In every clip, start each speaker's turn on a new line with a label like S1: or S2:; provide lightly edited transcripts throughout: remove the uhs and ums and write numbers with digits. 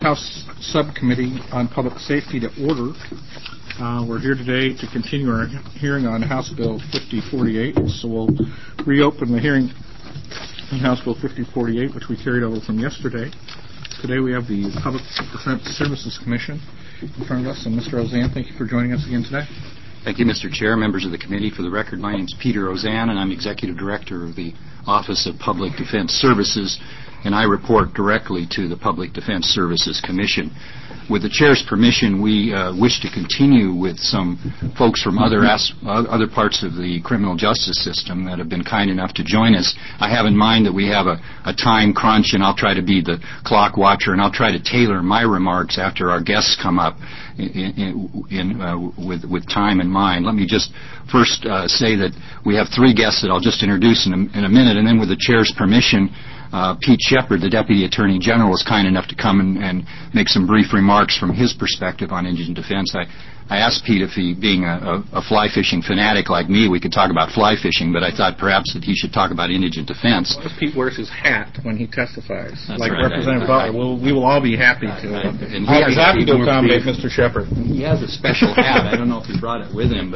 S1: House Subcommittee on Public Safety to order. We're here today to continue our hearing on House Bill 5048. So we'll reopen the hearing on House Bill 5048, which we carried over from yesterday. Today we have the Public Defense Services Commission in front of us. And Mr. Ozanne, thank you for joining us again today.
S2: Thank you, Mr. Chair, members of the committee. For the record, my name is Peter Ozanne, and I'm Executive Director of the Office of Public Defense Services, and I report directly to the Public Defense Services Commission. With the Chair's permission, we wish to continue with some folks from other parts of the criminal justice system that have been kind enough to join us. I have in mind that we have a time crunch, and I'll try to be the clock watcher, and I'll try to tailor my remarks after our guests come up with time in mind. Let me just first say that we have three guests that I'll just introduce in a minute, and then with the Chair's permission, Pete Shepard, the Deputy Attorney General, was kind enough to come and make some brief remarks from his perspective on indigent defense. I asked Pete if he, being a fly fishing fanatic like me, we could talk about fly fishing, but I thought perhaps that he should talk about indigent defense.
S1: Well, if Pete wears his hat when he testifies,
S2: that's
S1: like
S2: right,
S1: Representative Butler, we will all be happy to.
S2: And
S1: I'll be happy to accommodate Mr. Shepard.
S2: He has a special hat. I don't know if he brought it with him, but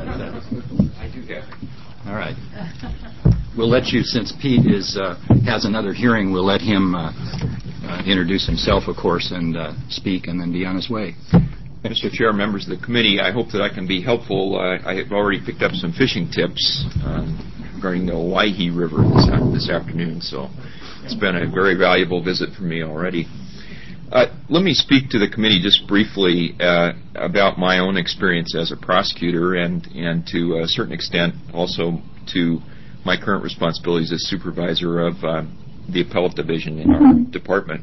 S2: I do have it. All right. We'll let you, since Pete has another hearing, we'll let him introduce himself, of course, and speak, and then be on his way.
S3: Mr. Chair, members of the committee, I hope that I can be helpful. I have already picked up some fishing tips regarding the Owyhee River this afternoon, so it's been a very valuable visit for me already. Let me speak to the committee just briefly about my own experience as a prosecutor and to a certain extent also to my current responsibilities as supervisor of the appellate division in our department.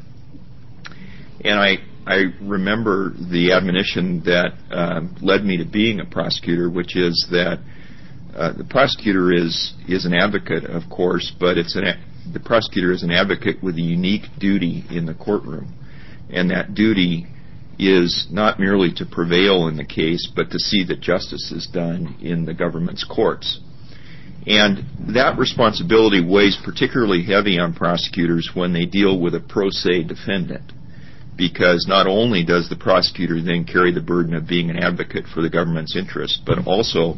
S3: And I remember the admonition that led me to being a prosecutor, which is that the prosecutor is an advocate, of course, but the prosecutor is an advocate with a unique duty in the courtroom. And that duty is not merely to prevail in the case, but to see that justice is done in the government's courts. And that responsibility weighs particularly heavy on prosecutors when they deal with a pro se defendant, because not only does the prosecutor then carry the burden of being an advocate for the government's interest, but also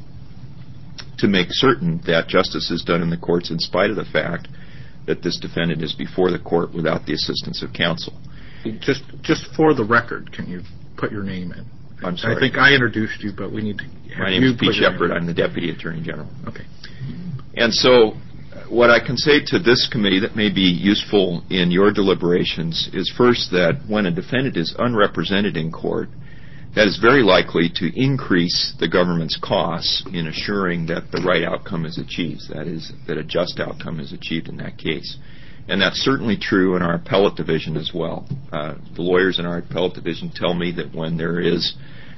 S3: to make certain that justice is done in the courts in spite of the fact that this defendant is before the court without the assistance of counsel.
S1: Just for the record, can you put your name in?
S3: I'm sorry.
S1: I think I introduced you, but we need to have you.
S3: My name is Pete Shepard. I'm the Deputy Attorney General.
S1: Okay.
S3: And so what I can say to this committee that may be useful in your deliberations is first that when a defendant is unrepresented in court, that is very likely to increase the government's costs in assuring that the right outcome is achieved, that is, that a just outcome is achieved in that case. And that's certainly true in our appellate division as well. The lawyers in our appellate division tell me that when there is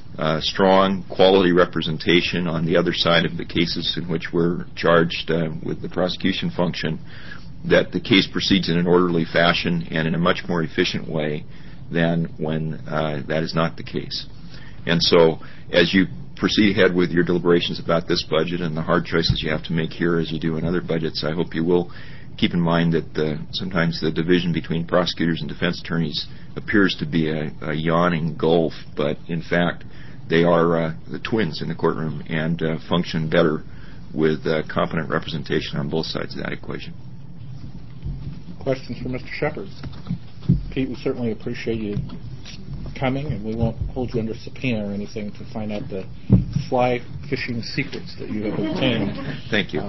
S3: strong quality representation on the other side of the cases in which we're charged with the prosecution function, that the case proceeds in an orderly fashion and in a much more efficient way than when that is not the case. And so as you proceed ahead with your deliberations about this budget and the hard choices you have to make here as you do in other budgets, I hope you will keep in mind that sometimes the division between prosecutors and defense attorneys appears to be a yawning gulf, but in fact they are the twins in the courtroom and function better with competent representation on both sides of that equation.
S1: Questions for Mr. Shepard? Pete, we certainly appreciate you coming, and we won't hold you under subpoena or anything to find out the fly fishing secrets that you have obtained.
S3: Thank you.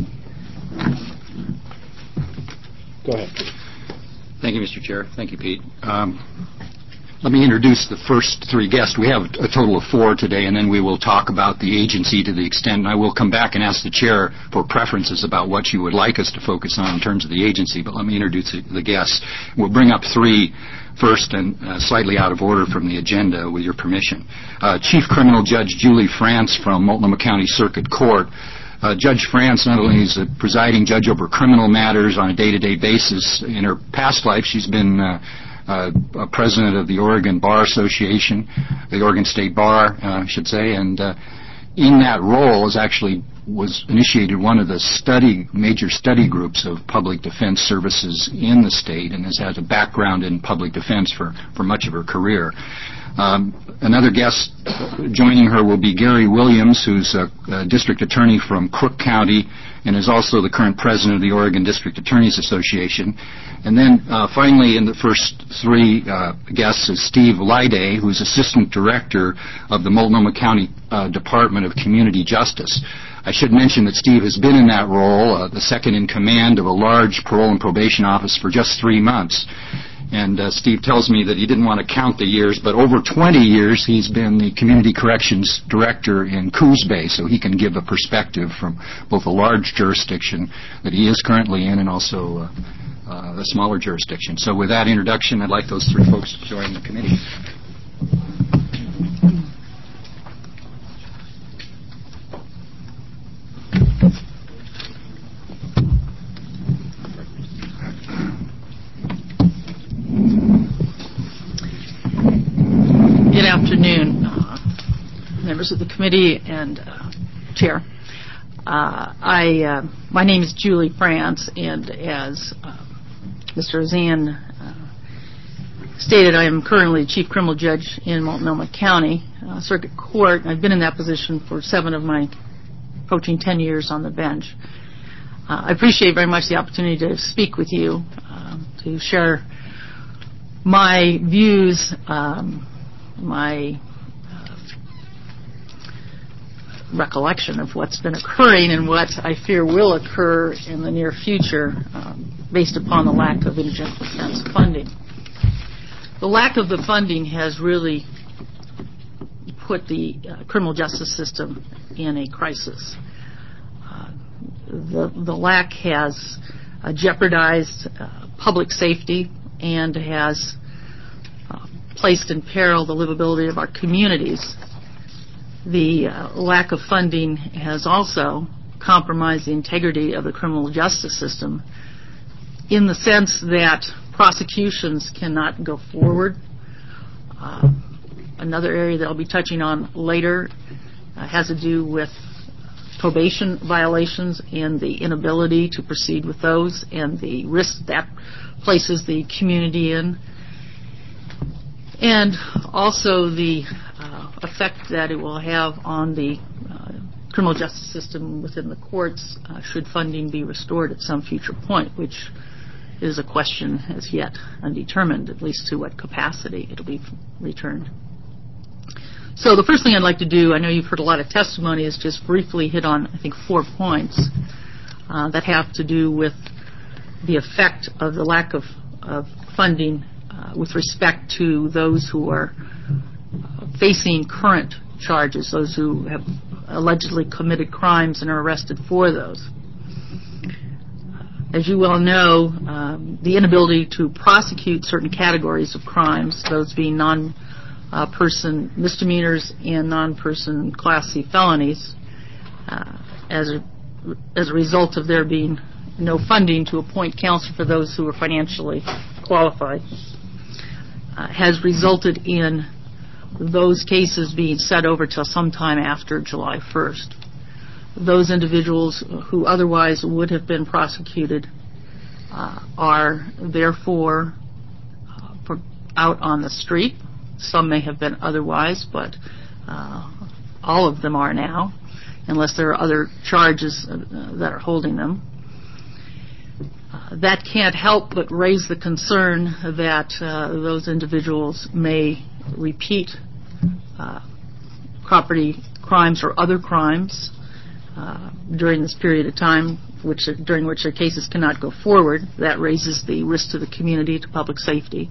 S1: Go ahead, Pete.
S2: Thank you, Mr. Chair. Thank you, Pete. Let me introduce the first three guests. We have a total of four today, and then we will talk about the agency to the extent, and I will come back and ask the Chair for preferences about what you would like us to focus on in terms of the agency, but let me introduce the guests. We'll bring up three first and slightly out of order from the agenda, with your permission. Chief Criminal Judge Julie France from Multnomah County Circuit Court. Judge France not only is a presiding judge over criminal matters on a day-to-day basis. In her past life, she's been a president of the Oregon Bar Association, the Oregon State Bar, I should say, and in that role has actually was initiated one of the major study groups of public defense services in the state, and has had a background in public defense for much of her career. Another guest joining her will be Gary Williams, who's a district attorney from Cook County and is also the current president of the Oregon District Attorneys Association. And then finally, in the first three guests is Steve Lyday, who's assistant director of the Multnomah County Department of Community Justice. I should mention that Steve has been in that role, the second in command of a large parole and probation office, for just 3 months. And Steve tells me that he didn't want to count the years, but over 20 years he's been the Community Corrections Director in Coos Bay, so he can give a perspective from both a large jurisdiction that he is currently in and also a smaller jurisdiction. So with that introduction, I'd like those three folks to join the committee.
S4: Good afternoon, members of the committee and chair. My name is Julie France, and as Mr. Ozan stated, I am currently chief criminal judge in Multnomah County Circuit Court. I've been in that position for 7 of my approaching 10 years on the bench. I appreciate very much the opportunity to speak with you, to share my views, my recollection of what's been occurring and what I fear will occur in the near future based upon the lack of indigent defense funding. The lack of the funding has really put the criminal justice system in a crisis. The lack has jeopardized public safety and has placed in peril the livability of our communities. The lack of funding has also compromised the integrity of the criminal justice system in the sense that prosecutions cannot go forward. Another area that I'll be touching on later has to do with probation violations and the inability to proceed with those and the risk that places the community in, and also the effect that it will have on the criminal justice system within the courts should funding be restored at some future point, which is a question as yet undetermined, at least to what capacity it'll be returned. So the first thing I'd like to do, I know you've heard a lot of testimony, is just briefly hit on, I think, 4 points that have to do with the effect of the lack of funding with respect to those who are facing current charges, those who have allegedly committed crimes and are arrested for those. As you well know, the inability to prosecute certain categories of crimes, those being non-person misdemeanors and non-person Class C felonies, as a result of there being no funding to appoint counsel for those who are financially qualified, has resulted in those cases being set over till sometime after July 1st. Those individuals who otherwise would have been prosecuted are therefore out on the street. Some may have been otherwise, but all of them are now, unless there are other charges that are holding them. That can't help but raise the concern that those individuals may repeat property crimes or other crimes during this period of time during which their cases cannot go forward. That raises the risk to the community, to public safety.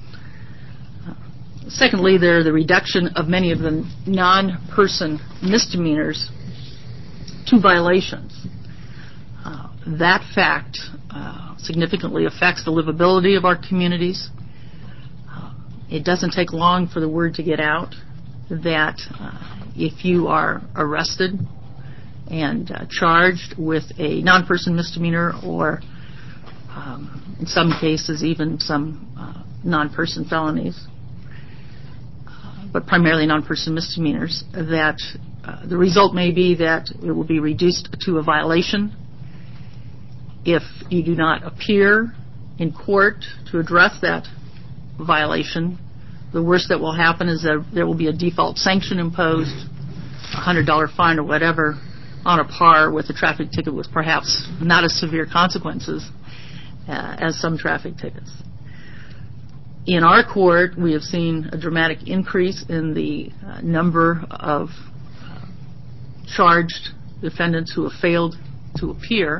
S4: Secondly, there are the reduction of many of the non-person misdemeanors to violations. That fact significantly affects the livability of our communities. It doesn't take long for the word to get out that if you are arrested and charged with a non-person misdemeanor or in some cases even some non-person felonies, but primarily non-person misdemeanors, that the result may be that it will be reduced to a violation. If you do not appear in court to address that violation, the worst that will happen is that there will be a default sanction imposed, a $100 fine or whatever, on a par with a traffic ticket with perhaps not as severe consequences as some traffic tickets. In our court, we have seen a dramatic increase in the number of charged defendants who have failed to appear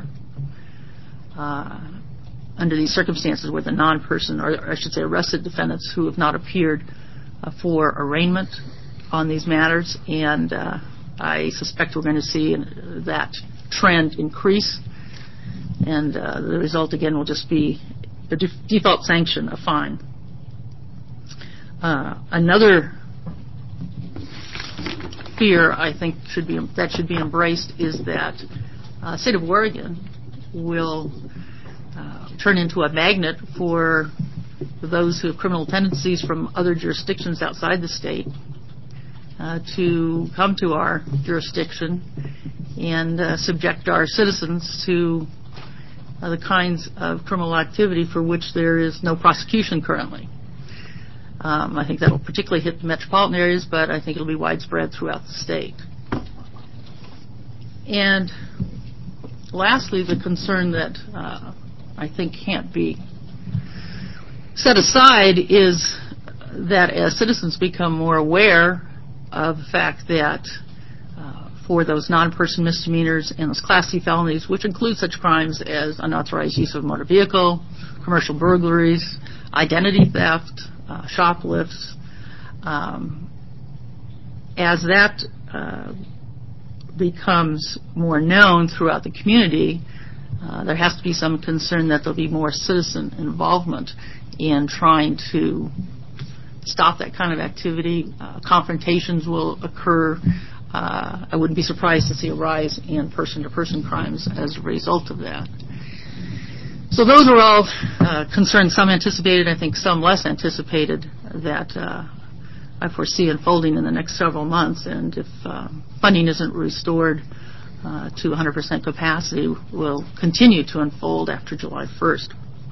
S4: under these circumstances with a non-person, or I should say arrested defendants who have not appeared for arraignment on these matters, and I suspect we're going to see that trend increase, and the result again will just be a default sanction, a fine. Another fear I think should be embraced is that the state of Oregon will turn into a magnet for those who have criminal tendencies from other jurisdictions outside the state to come to our jurisdiction and subject our citizens to the kinds of criminal activity for which there is no prosecution currently. I think that will particularly hit the metropolitan areas, but I think it will be widespread throughout the state. And lastly, the concern that I think can't be set aside is that as citizens become more aware of the fact that for those non-person misdemeanors and those Class C felonies, which include such crimes as unauthorized use of a motor vehicle, commercial burglaries, identity theft, shoplifts, as that becomes more known throughout the community, there has to be some concern that there'll be more citizen involvement in trying to stop that kind of activity. Confrontations will occur. I wouldn't be surprised to see a rise in person-to-person crimes as a result of that. So those are all concerns, some anticipated, I think some less anticipated, that I foresee unfolding in the next several months. And if funding isn't restored to 100% capacity, will continue to unfold after July 1st.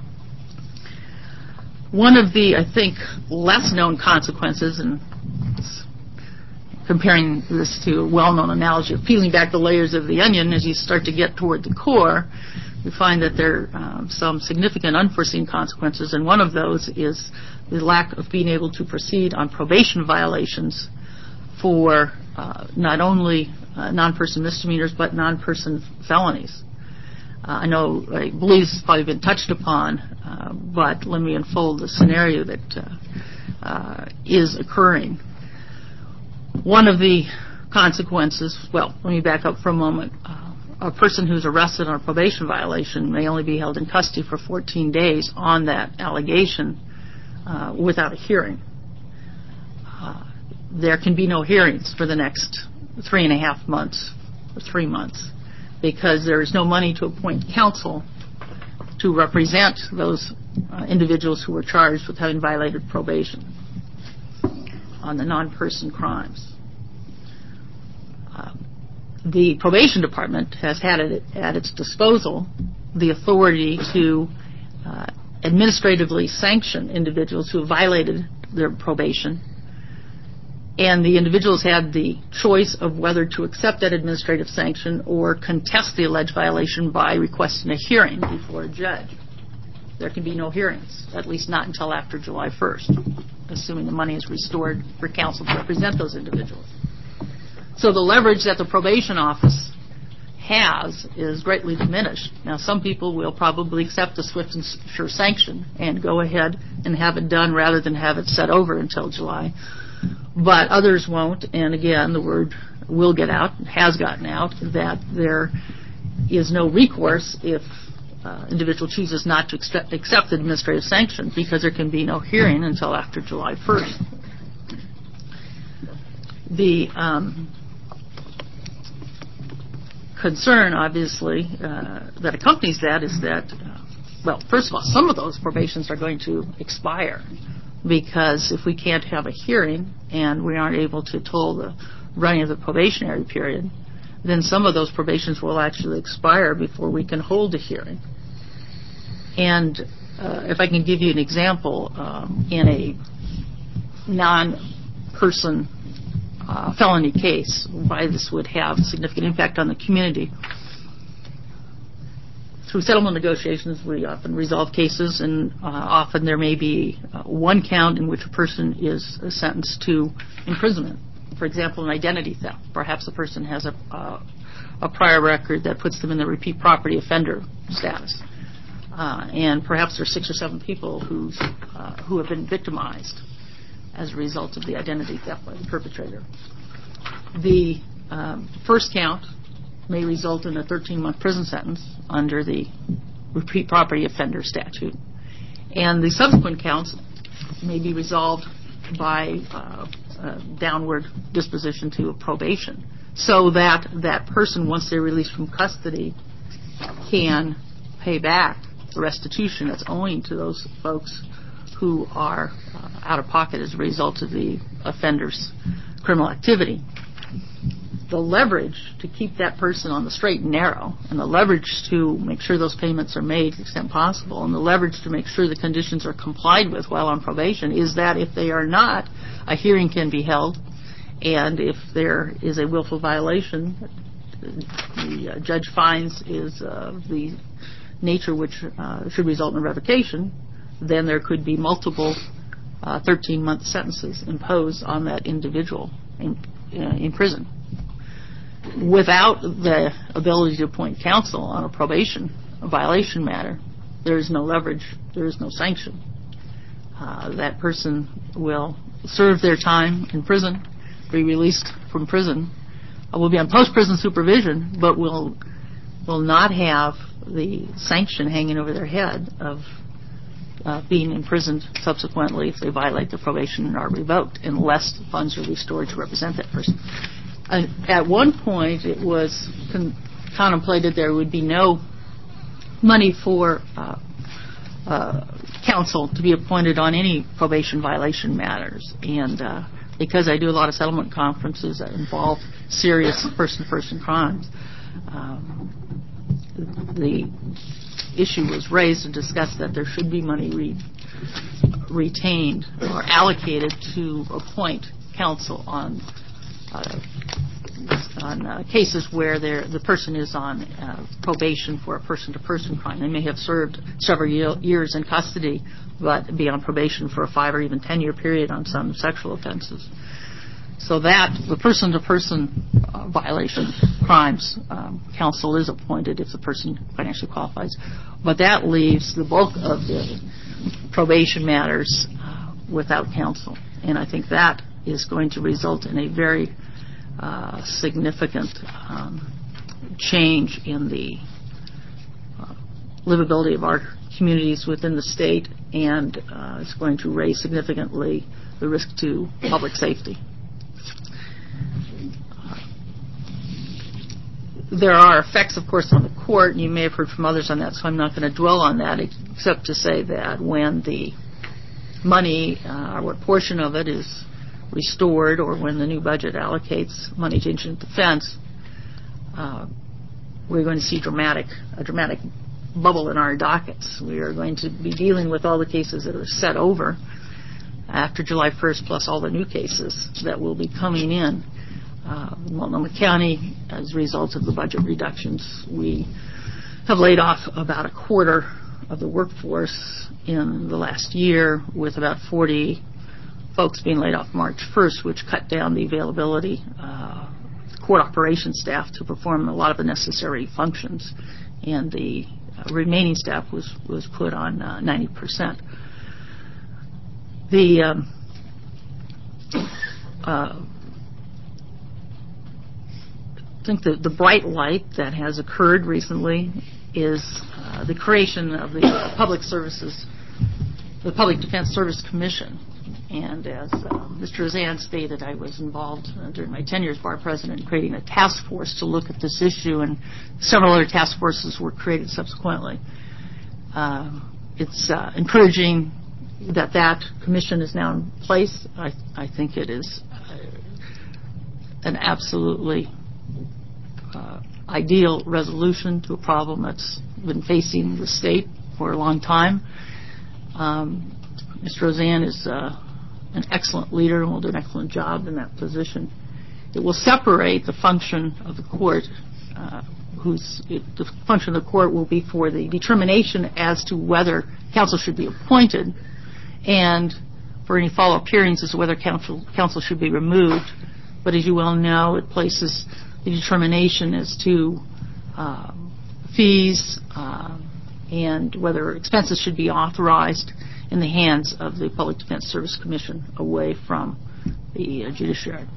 S4: One of the, I think, less known consequences, and comparing this to a well-known analogy of peeling back the layers of the onion, as you start to get toward the core, we find that there are some significant unforeseen consequences, and one of those is the lack of being able to proceed on probation violations for not only non-person misdemeanors but non-person felonies. I believe this has probably been touched upon, but let me unfold the scenario that is occurring. One of the consequences, well, let me back up for a moment. A person who's arrested on a probation violation may only be held in custody for 14 days on that allegation without a hearing. There can be no hearings for the next 3.5 months or 3 months because there is no money to appoint counsel to represent those individuals who were charged with having violated probation on the non-person crimes. The probation department has had at its disposal the authority to administratively sanction individuals who have violated their probation, and the individuals had the choice of whether to accept that administrative sanction or contest the alleged violation by requesting a hearing before a judge. There can be no hearings, at least not until after July 1st, assuming the money is restored for counsel to represent those individuals. So the leverage that the probation office has is greatly diminished. Now, some people will probably accept the swift and sure sanction and go ahead and have it done rather than have it set over until July. But others won't, and again, the word will get out, has gotten out, that there is no recourse if individual chooses not to accept the administrative sanction because there can be no hearing until after July 1st. The concern, obviously, that accompanies that is that, well, first of all, some of those probations are going to expire because if we can't have a hearing and we aren't able to toll running of the probationary period, then some of those probations will actually expire before we can hold a hearing. And if I can give you an example, in a non-person felony case, why this would have significant impact on the community. Through settlement negotiations, we often resolve cases, and often there may be one count in which a person is sentenced to imprisonment. For example, an identity theft. Perhaps a person has a prior record that puts them in the repeat property offender status. And perhaps there are 6 or 7 people who have been victimized as a result of the identity theft by the perpetrator. The first count may result in a 13-month prison sentence under the repeat property offender statute. And the subsequent counts may be resolved by downward disposition to a probation, so that that person, once they're released from custody, can pay back the restitution that's owing to those folks who are out of pocket as a result of the offender's criminal activity. The leverage to keep that person on the straight and narrow, and the leverage to make sure those payments are made to the extent possible, and the leverage to make sure the conditions are complied with while on probation, is that if they are not, a hearing can be held, and if there is a willful violation, the judge finds is the nature which should result in a revocation, then there could be multiple 13-month sentences imposed on that individual in prison. Without the ability to appoint counsel on a probation violation matter, there is no leverage, there is no sanction. That person will serve their time in prison, be released from prison, will be on post-prison supervision, but will not have the sanction hanging over their head of being imprisoned subsequently if they violate their probation and are revoked, unless funds are restored to represent that person. At one point, it was contemplated there would be no money for counsel to be appointed on any probation violation matters. And because I do a lot of settlement conferences that involve serious person-to-person crimes, the issue was raised and discussed that there should be money retained or allocated to appoint counsel on cases where the person is on probation for a person-to-person crime. They may have served several years in custody, but be on probation for a 5 or even 10-year period on some sexual offenses. So that the person-to-person violation crimes, counsel is appointed if the person financially qualifies. But that leaves the bulk of the probation matters without counsel. And I think that is going to result in a very significant change in the livability of our communities within the state, and it's going to raise significantly the risk to public safety. There are effects, of course, on the court, and you may have heard from others on that, so I'm not going to dwell on that, except to say that when the money, what portion of it is restored, or when the new budget allocates money to indigent defense, we're going to see a dramatic bubble in our dockets. We are going to be dealing with all the cases that are set over after July 1st, plus all the new cases that will be coming in. Multnomah County, as a result of the budget reductions, we have laid off about a quarter of the workforce in the last year, with about 40 folks being laid off March 1st, which cut down the availability court operations staff to perform a lot of the necessary functions, and the remaining staff was put on 90%. I think the bright light that has occurred recently is the creation of the Public Defense Service Commission. And as Mr. Roseanne stated, I was involved during my tenure as bar president in creating a task force to look at this issue, and several other task forces were created subsequently. It's encouraging that commission is now in place. I think it is an absolutely ideal resolution to a problem that's been facing the state for a long time. Mr. Roseanne is an excellent leader and will do an excellent job in that position. It will separate the function of the court, the function of the court will be for the determination as to whether counsel should be appointed and for any follow-up hearings as to whether counsel should be removed. But as you well know, it places the determination as to fees and whether expenses should be authorized in the hands of the Public Defense Service Commission away from the judiciary.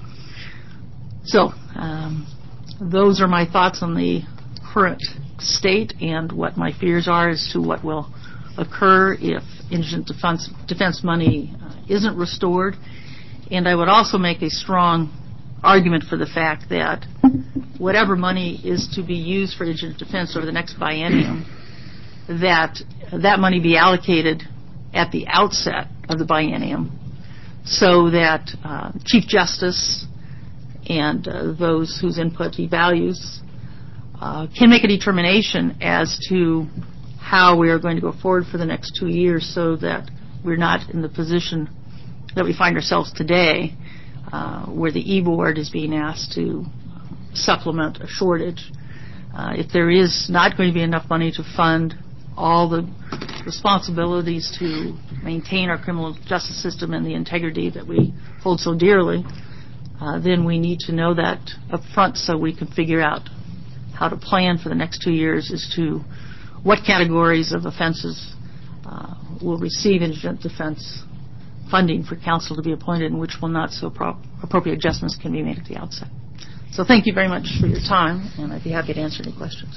S4: So those are my thoughts on the current state and what my fears are as to what will occur if indigent defense money isn't restored. And I would also make a strong argument for the fact that whatever money is to be used for indigent defense over the next biennium, that money be allocated at the outset of the biennium so that Chief Justice and those whose input he values can make a determination as to how we are going to go forward for the next 2 years so that we're not in the position that we find ourselves today where the E-Board is being asked to supplement a shortage. If there is not going to be enough money to fund all the responsibilities to maintain our criminal justice system and the integrity that we hold so dearly, then we need to know that up front so we can figure out how to plan for the next 2 years as to what categories of offenses will receive indigent defense funding for counsel to be appointed and which will not, so appropriate adjustments can be made at the outset. So thank you very much for your time, and I'd be happy to answer any questions.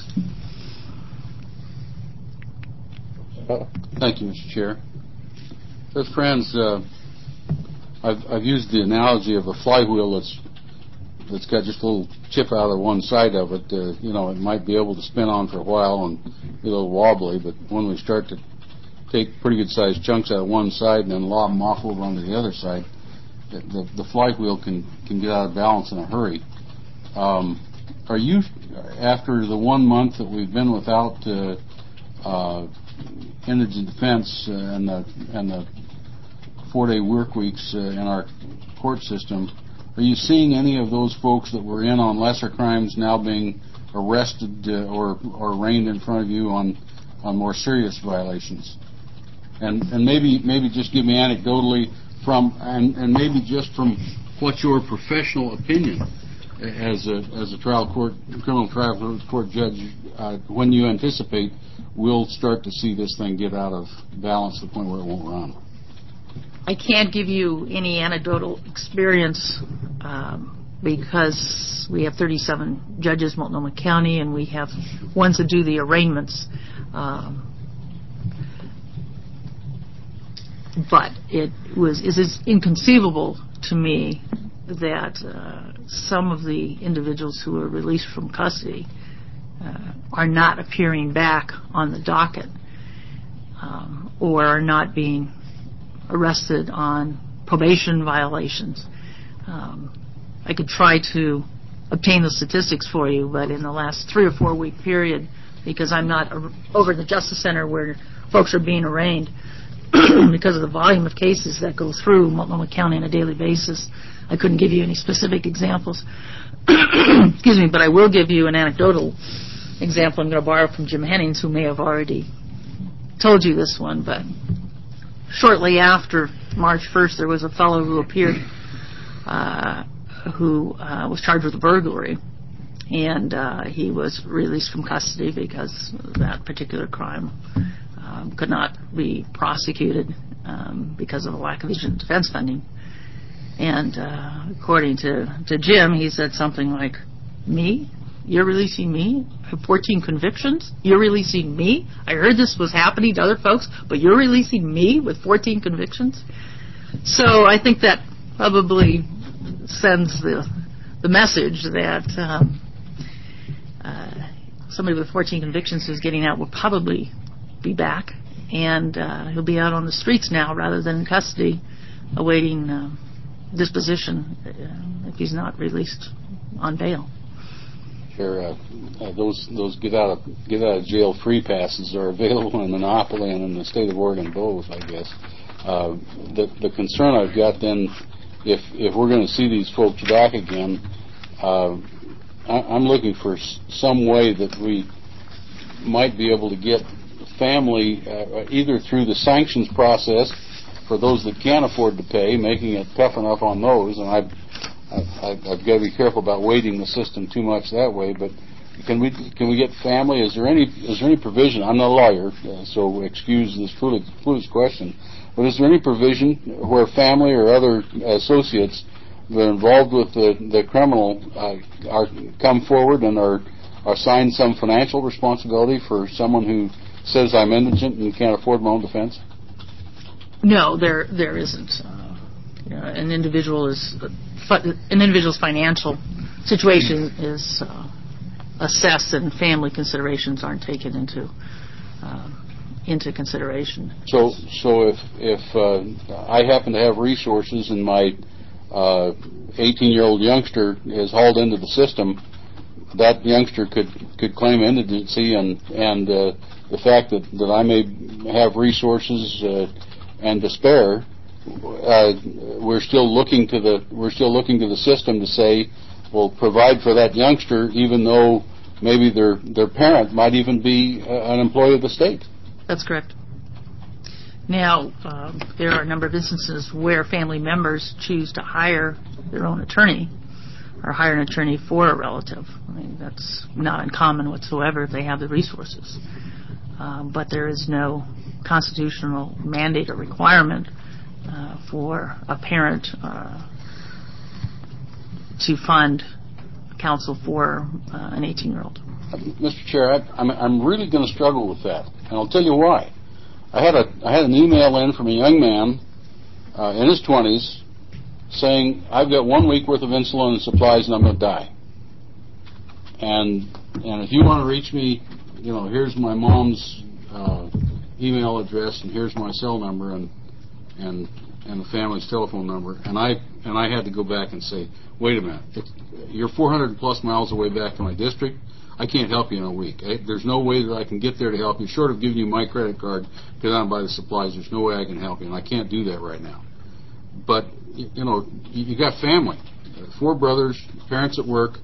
S5: Thank you, Mr. Chair. Good friends, I've used the analogy of a flywheel that's got just a little chip out of one side of it. It might be able to spin on for a while and be a little wobbly, but when we start to take pretty good sized chunks out of one side and then lob them off over onto the other side, the flywheel can get out of balance in a hurry. Are you, after the 1 month that we've been without indigent defense and the 4-day work weeks in our court system, are you seeing any of those folks that were in on lesser crimes now being arrested or arraigned in front of you on more serious violations? And maybe just give me anecdotally and maybe just from what's your professional opinion as a criminal trial court judge, when you anticipate we'll start to see this thing get out of balance to the point where it won't run?
S4: I can't give you any anecdotal experience because we have 37 judges in Multnomah County and we have ones that do the arraignments. But it is inconceivable to me that some of the individuals who are released from custody are not appearing back on the docket or are not being arrested on probation violations. I could try to obtain the statistics for you, but in the last 3 or 4 week period, because I'm not over at the Justice Center where folks are being arraigned, because of the volume of cases that go through Multnomah County on a daily basis, I couldn't give you any specific examples. Excuse me, but I will give you an anecdotal example I'm going to borrow from Jim Hennings, who may have already told you this one, but shortly after March 1st, there was a fellow who appeared who was charged with a burglary, and he was released from custody because that particular crime could not be prosecuted because of a lack of indigent defense funding. And according to Jim, he said something like, "Me? You're releasing me? I have 14 convictions? You're releasing me? I heard this was happening to other folks, but you're releasing me with 14 convictions?" So I think that probably sends the message that somebody with 14 convictions who's getting out will probably be back, and he'll be out on the streets now rather than in custody awaiting disposition if he's not released on bail.
S5: Sure, those get out of jail free passes are available in Monopoly and in the state of Oregon both, I guess. The concern I've got then, if we're going to see these folks back again, I'm looking for some way that we might be able to get family either through the sanctions process for those that can't afford to pay, making it tough enough on those, and I've got to be careful about weighting the system too much that way. But can we get family? Is there any provision? I'm not a lawyer, so excuse this foolish question. But is there any provision where family or other associates that are involved with the criminal come forward and are assigned some financial responsibility for someone who says I'm indigent and can't afford my own defense?
S4: No, there isn't. An individual's financial situation is assessed, and family considerations aren't taken into consideration.
S5: So if I happen to have resources and my 18-year-old youngster is hauled into the system, that youngster could claim indigency, and the fact that I may have resources and to spare, we're still looking to the system to say, well, provide for that youngster, even though maybe their parent might even be an employee of the state.
S4: That's correct. Now, there are a number of instances where family members choose to hire their own attorney or hire an attorney for a relative. I mean, that's not uncommon whatsoever if they have the resources. But there is no constitutional mandate or requirement for a parent to fund counsel for an 18-year-old.
S5: Mr. Chair, I'm really going to struggle with that, and I'll tell you why. I had an email in from a young man in his 20s saying, I've got 1 week worth of insulin and supplies and I'm going to die. And if you want to reach me, here's my mom's email address and here's my cell number and the family's telephone number. And I had to go back and say, wait a minute, you're 400 plus miles away back to my district. I can't help you in a week. There's no way that I can get there to help you, short of giving you my credit card to go out and buy the supplies. There's no way I can help you, and I can't do that right now. But, you got family, 4 brothers, parents at work,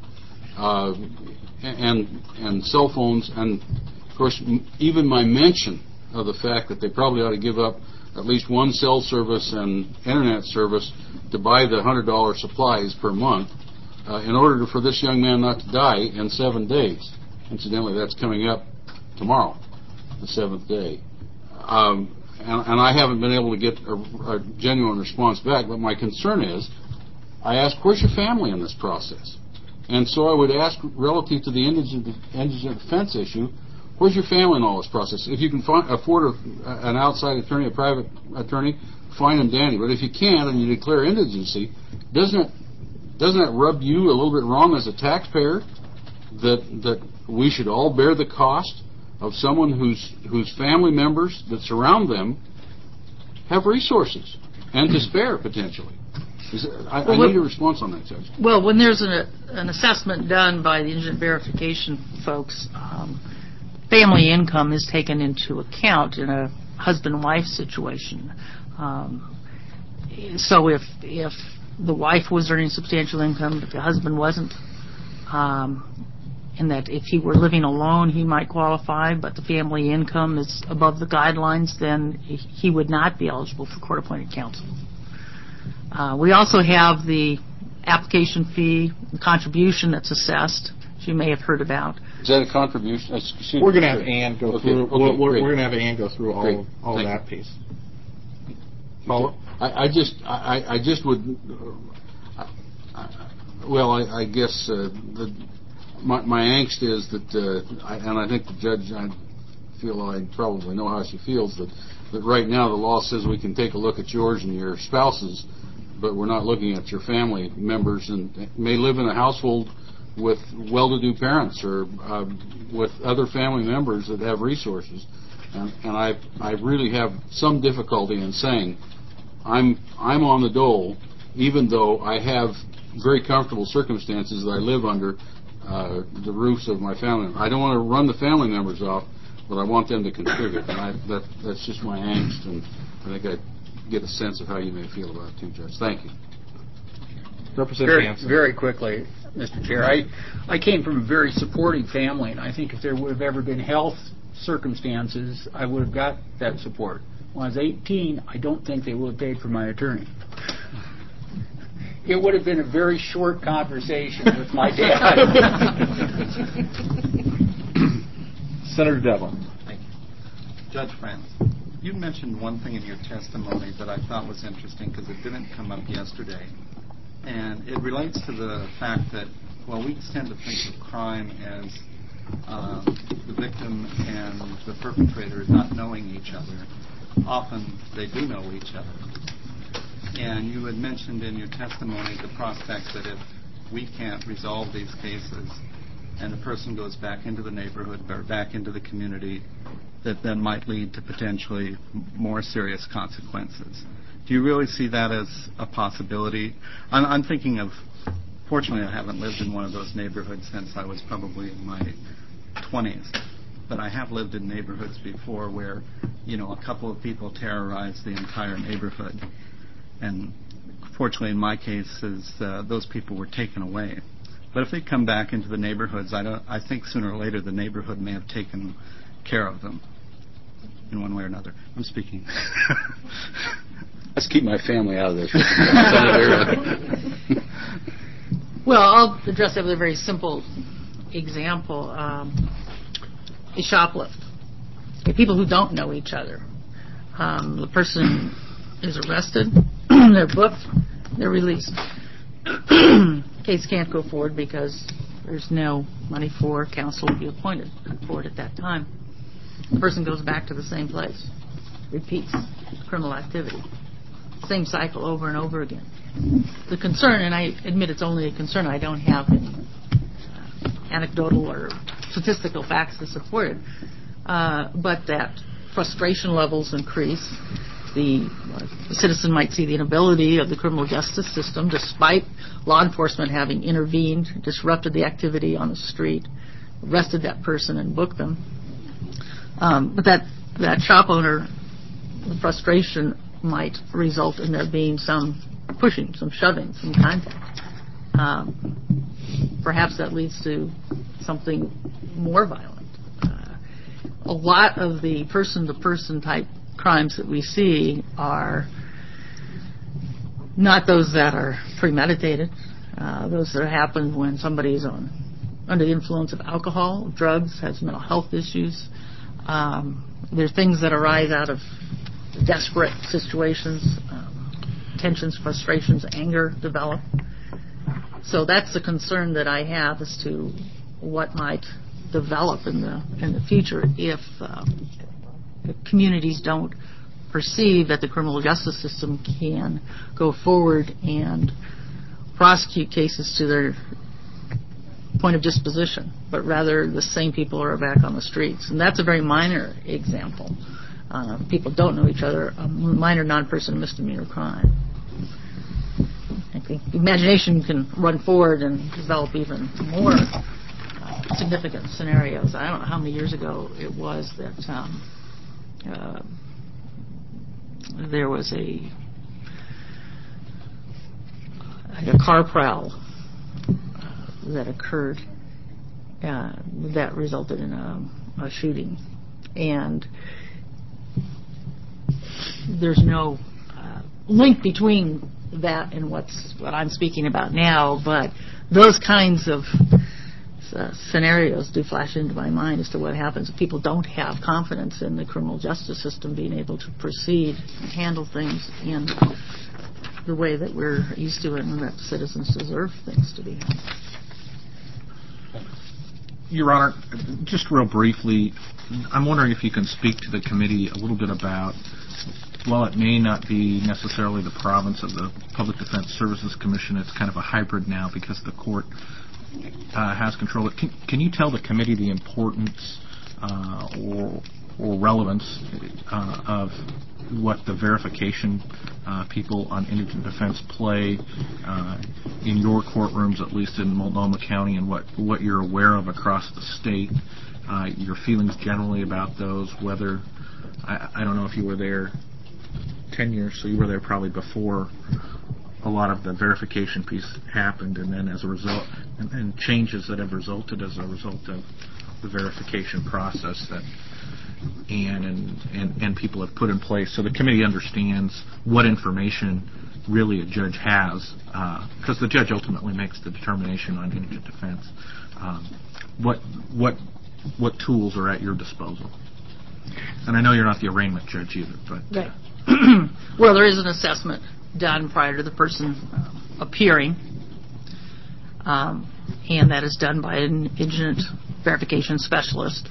S5: and cell phones, and, of course, even my mention of the fact that they probably ought to give up at least one cell service and Internet service to buy the $100 supplies per month, in order for this young man not to die in 7 days. Incidentally, that's coming up tomorrow, the 7th day. And I haven't been able to get a genuine response back, but my concern is, I ask, where's your family in this process? And so I would ask, relative to the indigent defense issue, where's your family in all this process? If you can afford an outside attorney, a private attorney, fine and dandy. But if you can't and you declare indigency, doesn't that rub you a little bit wrong as a taxpayer that we should all bear the cost of someone whose family members that surround them have resources and to spare potentially? I need a response on that, Judge.
S4: Well, when there's an assessment done by the indigent verification folks, family income is taken into account in a husband-wife situation. So if the wife was earning substantial income, but the husband wasn't, and that if he were living alone, he might qualify, but the family income is above the guidelines, then he would not be eligible for court-appointed counsel. We also have the application fee, the contribution that's assessed, which you may have heard about.
S5: Is that a contribution?
S1: We're going to have Ann go through. We're going to have Ann go through all of that piece.
S5: Paula? I just would. Well, I guess my angst is that, and I think the judge, I feel I probably know how she feels, that right now the law says we can take a look at yours and your spouse's, but we're not looking at your family members, and may live in a household with well-to-do parents or with other family members that have resources, and I really have some difficulty in saying I'm on the dole even though I have very comfortable circumstances that I live under the roofs of my family. I don't want to run the family members off, but I want them to contribute. And that's just my angst, and I think I get a sense of how you may feel about it too, Judge. Thank you.
S1: Representative Hanson.
S6: Very quickly, Mr. Chair. I came from a very supporting family, and I think if there would have ever been health circumstances, I would have got that support. When I was 18, I don't think they would have paid for my attorney. It would have been a very short conversation with my dad.
S1: Senator Devlin.
S7: Thank you. Judge France, you mentioned one thing in your testimony that I thought was interesting because it didn't come up yesterday. And it relates to the fact that, well, we tend to think of crime as the victim and the perpetrator not knowing each other. Often they do know each other. And you had mentioned in your testimony the prospect that if we can't resolve these cases and the person goes back into the neighborhood or back into the community, that might lead to potentially more serious consequences. Do you really see that as a possibility? I'm thinking of, fortunately I haven't lived in one of those neighborhoods since I was probably in my 20s, but I have lived in neighborhoods before where, a couple of people terrorized the entire neighborhood. And fortunately in my cases, those people were taken away. But if they come back into the neighborhoods, I think sooner or later the neighborhood may have taken care of them in one way or another. I'm speaking.
S5: Let's keep my family out of this.
S4: Well, I'll address that with a very simple example. A shoplift. People who don't know each other. The person is arrested, they're booked, they're released. Case can't go forward because there's no money for counsel to be appointed for it at that time. The person goes back to the same place, repeats criminal activity. Same cycle over and over again. The concern, and I admit it's only a concern, I don't have any anecdotal or statistical facts to support it, but that frustration levels increase. The citizen might see the inability of the criminal justice system, despite law enforcement having intervened, disrupted the activity on the street, arrested that person and booked them. But that shop owner, the frustration might result in there being some pushing, some shoving, some contact. Perhaps that leads to something more violent. A lot of the person-to-person type crimes that we see are not those that are premeditated, those that happen when somebody's under the influence of alcohol, drugs, has mental health issues. There's things that arise out of desperate situations, tensions, frustrations, anger develop. So that's the concern that I have as to what might develop in the future if communities don't perceive that the criminal justice system can go forward and prosecute cases to their point of disposition, but rather the same people are back on the streets. And that's a very minor example. People don't know each other, a minor non-person misdemeanor crime. I think imagination can run forward and develop even more significant scenarios. I don't know how many years ago it was that there was a car prowl that occurred that resulted in a shooting, and there's no link between that and what I'm speaking about now, but those kinds of scenarios do flash into my mind as to what happens if people don't have confidence in the criminal justice system being able to proceed and handle things in the way that we're used to and that citizens deserve things to be handled.
S1: Your Honor, just real briefly, I'm wondering if you can speak to the committee a little bit about, while it may not be necessarily the province of the Public Defense Services Commission, it's kind of a hybrid now because the court has control. Can you tell the committee the importance or or relevance of what the verification people on indigent defense play in your courtrooms, at least in Multnomah County, and what you're aware of across the state, your feelings generally about those, whether, I don't know if you were there 10 years, so you were there probably before a lot of the verification piece happened, and then as a result, and changes that have resulted as a result of the verification process that Ann and people have put in place. So the committee understands what information really a judge has, because the judge ultimately makes the determination on indigent defense. What tools are at your disposal? And I know you're not the arraignment judge either, but
S4: right. Well, there is an assessment done prior to the person appearing, and that is done by an indigent verification specialist.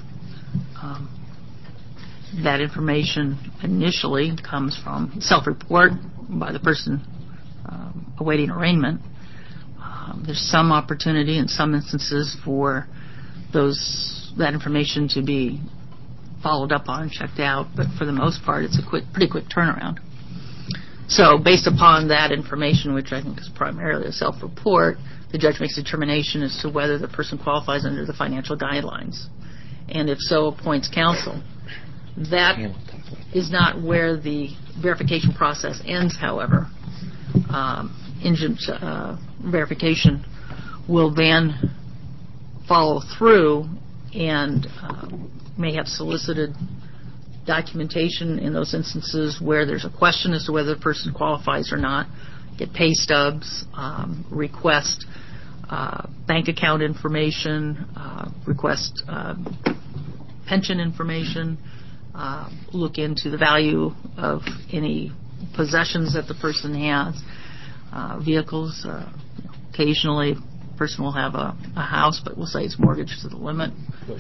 S4: That information initially comes from self-report by the person awaiting arraignment. There's some opportunity in some instances for that information to be followed up on, checked out, but for the most part it's a pretty quick turnaround. So based upon that information, which I think is primarily a self-report, the judge makes a determination as to whether the person qualifies under the financial guidelines, and if so, appoints counsel. That is not where the verification process ends, however. Indigent verification will then follow through and may have solicited documentation in those instances where there's a question as to whether the person qualifies or not, get pay stubs, request bank account information, request pension information, look into the value of any possessions that the person has, vehicles. Occasionally, a person will have a house, but we'll say it's mortgaged to the limit.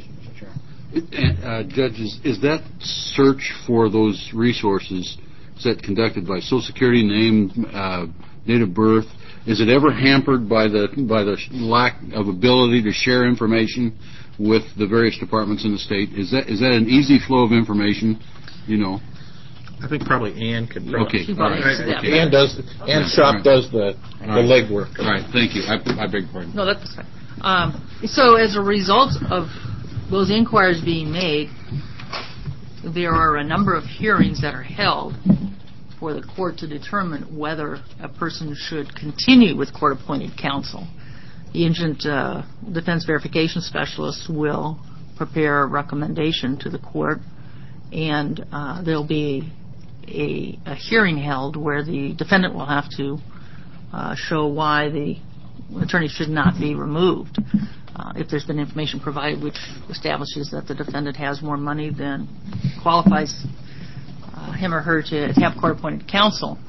S5: Judges, is that search for those resources, is that conducted by Social Security, name, date of birth? Is it ever hampered by the lack of ability to share information with the various departments in the state? Is that an easy flow of information? You know.
S1: I think probably Ann could.
S5: Okay.
S1: All right. Ann Shop does the legwork.
S5: All right. Thank you. I beg your pardon.
S4: No, that's fine. So as a result of those inquiries being made, there are a number of hearings that are held for the court to determine whether a person should continue with court-appointed counsel. The indigent defense verification specialist will prepare a recommendation to the court, and there'll be a hearing held where the defendant will have to show why the attorney should not be removed. If there's been information provided which establishes that the defendant has more money than qualifies him or her to have court-appointed counsel.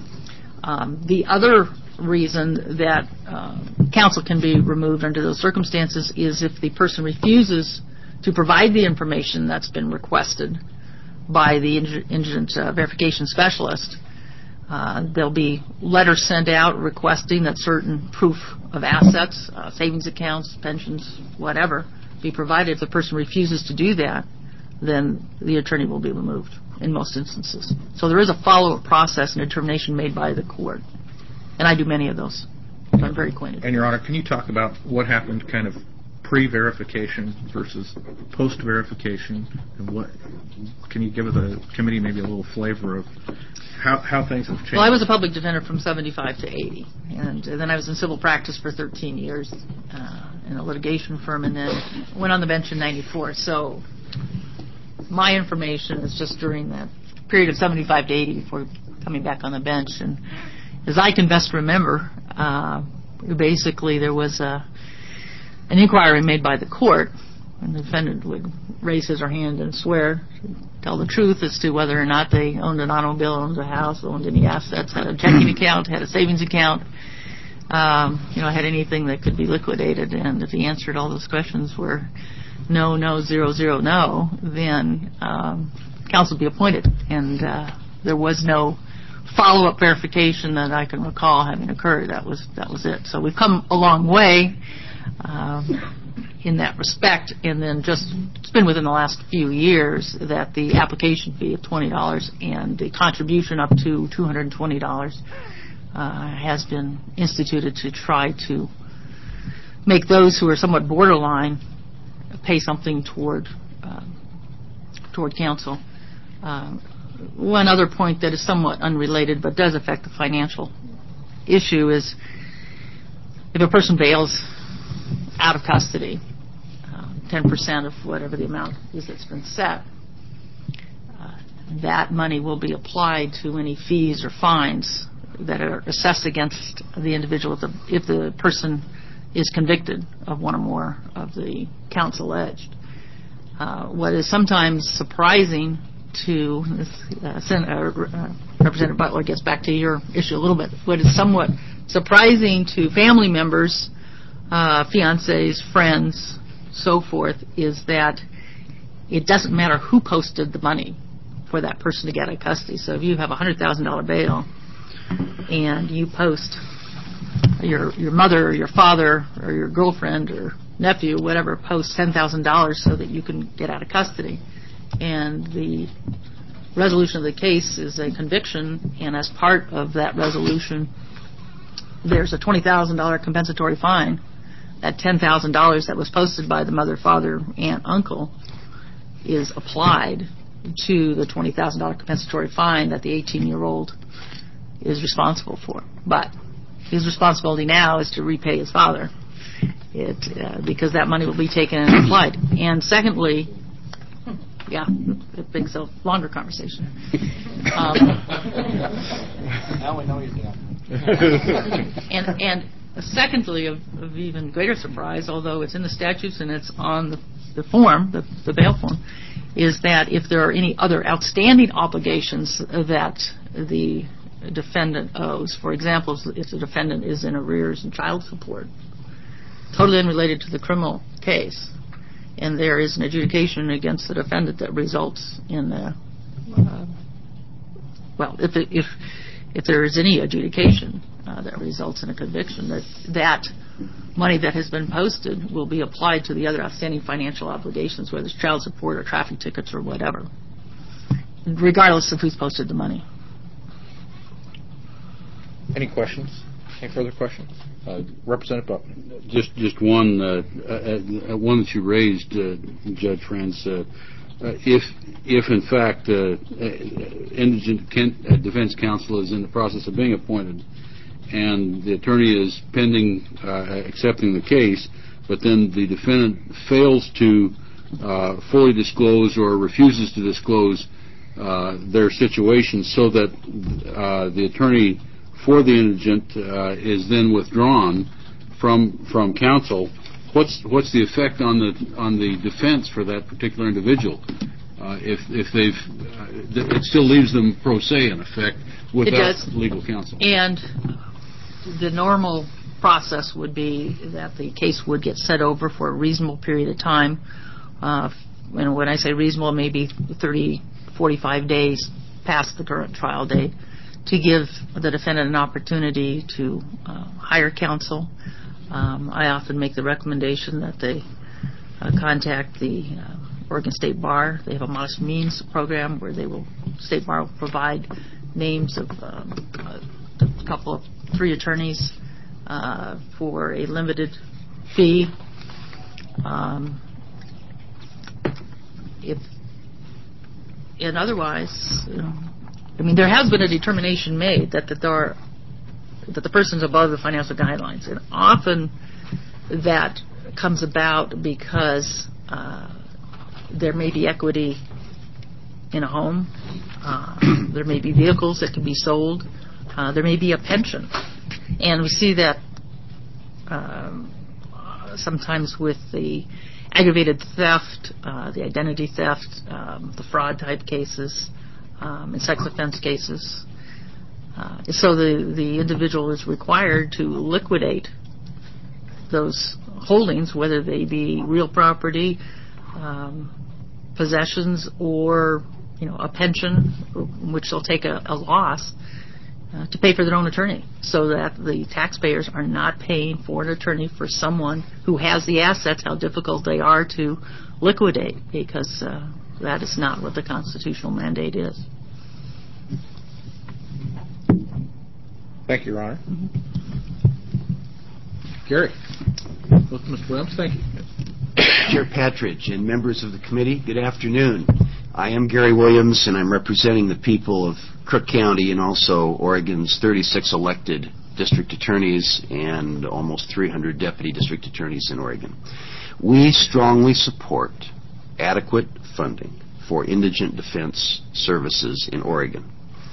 S4: The other reason that counsel can be removed under those circumstances is if the person refuses to provide the information that's been requested by the indigent verification specialist. There'll be letters sent out requesting that certain proof of assets, savings accounts, pensions, whatever, be provided. If the person refuses to do that, then the attorney will be removed in most instances. So there is a follow-up process and determination made by the court. And I do many of those. So I'm very acquainted.
S1: And, Your Honor, can you talk about what happened kind of pre-verification versus post-verification, and what can you give the committee maybe a little flavor of how things have changed?
S4: Well, I was a public defender from 75 to 80, and then I was in civil practice for 13 years in a litigation firm, and then went on the bench in 94. So my information is just during that period of 75 to 80 before coming back on the bench. And as I can best remember, basically there was an inquiry made by the court, and the defendant would raise his or her hand and swear to tell the truth as to whether or not they owned an automobile, owned a house, owned any assets, had a checking account, had a savings account, had anything that could be liquidated. And if he answered all those questions were no, no, 0, 0, no, then counsel would be appointed. And there was no follow-up verification that I can recall having occurred. That was it. So we've come a long way. in that respect. And then it's been within the last few years that the application fee of $20 and the contribution up to $220 has been instituted to try to make those who are somewhat borderline pay something toward counsel. One other point that is somewhat unrelated but does affect the financial issue is if a person bails out of custody, 10% of whatever the amount is that's been set, that money will be applied to any fees or fines that are assessed against the individual if the person is convicted of one or more of the counts alleged. What is sometimes surprising to Representative Butler gets back to your issue a little bit. What is somewhat surprising to family members, fiancés, friends, so forth, is that it doesn't matter who posted the money for that person to get out of custody. So if you have a $100,000 bail and you post your mother or your father or your girlfriend or nephew, whatever, posts $10,000 so that you can get out of custody, and the resolution of the case is a conviction, and as part of that resolution there's a $20,000 compensatory fine, that $10,000 that was posted by the mother, father, aunt, uncle is applied to the $20,000 compensatory fine that the 18-year-old is responsible for. But his responsibility now is to repay his father because that money will be taken and applied. And secondly, it begs a longer conversation.
S7: Now we know you're doing.
S4: And secondly, of even greater surprise, although it's in the statutes and it's on the form, the bail form, is that if there are any other outstanding obligations that the defendant owes, for example, if the defendant is in arrears and child support, totally unrelated to the criminal case, and there is an adjudication against the defendant that results in if there is any adjudication that results in a conviction, that money that has been posted will be applied to the other outstanding financial obligations, whether it's child support or traffic tickets or whatever, regardless of who's posted the money.
S1: Any questions? Any further questions? Representative Butler.
S5: Just one that you raised, Judge Franz. If in fact indigent defense counsel is in the process of being appointed and the attorney is pending accepting the case, but then the defendant fails to fully disclose or refuses to disclose their situation, so that the attorney for the indigent is then withdrawn from counsel, what's the effect on the defense for that particular individual? If they've it still leaves them pro se in effect without legal counsel.
S4: And the normal process would be that the case would get set over for a reasonable period of time. And when I say reasonable, maybe 30, 45 days past the current trial date, to give the defendant an opportunity to hire counsel. I often make the recommendation that they contact the Oregon State Bar. They have a modest means program where State Bar will provide names of a 3 attorneys for a limited fee. And otherwise, there has been a determination made that the person's above the financial guidelines, and often that comes about because there may be equity in a home, there may be vehicles that can be sold, there may be a pension, and we see that sometimes with the aggravated theft, the identity theft, the fraud type cases, and sex offense cases. So the individual is required to liquidate those holdings, whether they be real property, possessions, or a pension, in which they'll take a loss to pay for their own attorney, so that the taxpayers are not paying for an attorney for someone who has the assets, how difficult they are to liquidate, because that is not what the constitutional mandate is.
S1: Thank you, Your Honor. Gary. Mr. Williams, thank you.
S8: Chair Patridge and members of the committee, good afternoon. I am Gary Williams, and I'm representing the people of Crook County and also Oregon's 36 elected district attorneys and almost 300 deputy district attorneys in Oregon. We strongly support adequate funding for indigent defense services in Oregon.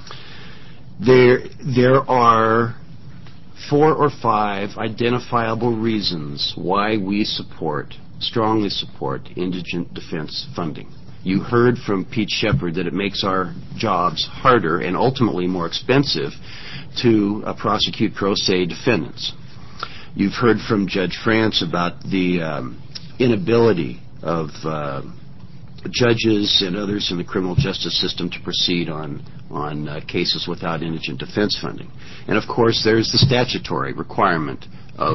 S8: There are 4 or 5 identifiable reasons why we strongly support indigent defense funding. You heard from Pete Shepard that it makes our jobs harder and ultimately more expensive to prosecute pro se defendants. You've heard from Judge France about the inability of judges and others in the criminal justice system to proceed on cases without indigent defense funding. And of course, there's the statutory requirement of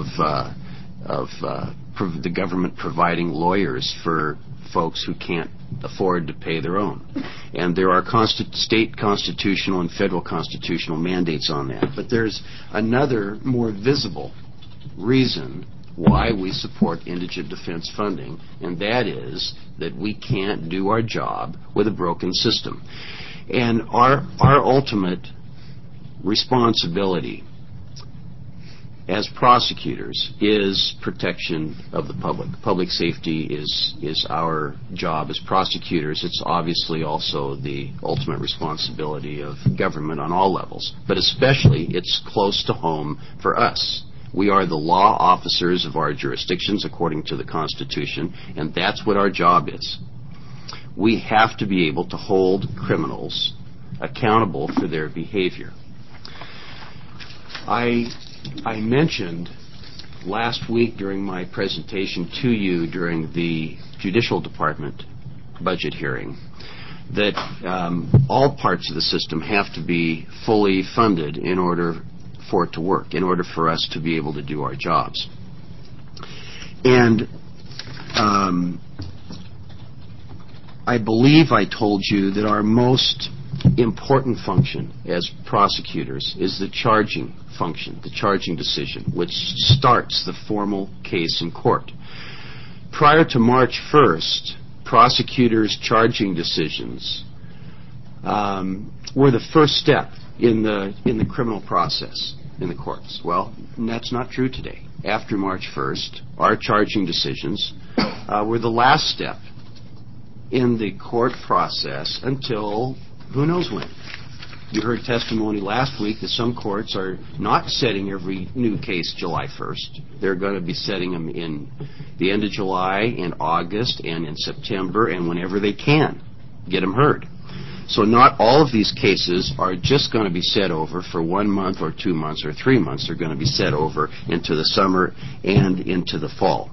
S8: the government providing lawyers for folks who can't afford to pay their own. And there are state constitutional and federal constitutional mandates on that. But there's another more visible reason why we support indigent defense funding, and that is that we can't do our job with a broken system. And our ultimate responsibility as prosecutors is protection of the public. Public safety is our job as prosecutors. It's obviously also the ultimate responsibility of government on all levels, but especially it's close to home for us. We are the law officers of our jurisdictions according to the Constitution, and that's what our job is. We have to be able to hold criminals accountable for their behavior. I mentioned last week during my presentation to you during the Judicial Department budget hearing that all parts of the system have to be fully funded in order for it to work, in order for us to be able to do our jobs. And I believe I told you that our most important function as prosecutors is the charging function, the charging decision, which starts the formal case in court. Prior to March 1st, prosecutors' charging decisions were the first step in the criminal process in the courts. Well, that's not true today. After March 1st, our charging decisions were the last step in the court process until who knows when. You heard testimony last week that some courts are not setting every new case July 1st. They're going to be setting them in the end of July, in August, and in September, and whenever they can get them heard. So not all of these cases are just going to be set over for 1 month or 2 months or 3 months. They're going to be set over into the summer and into the fall.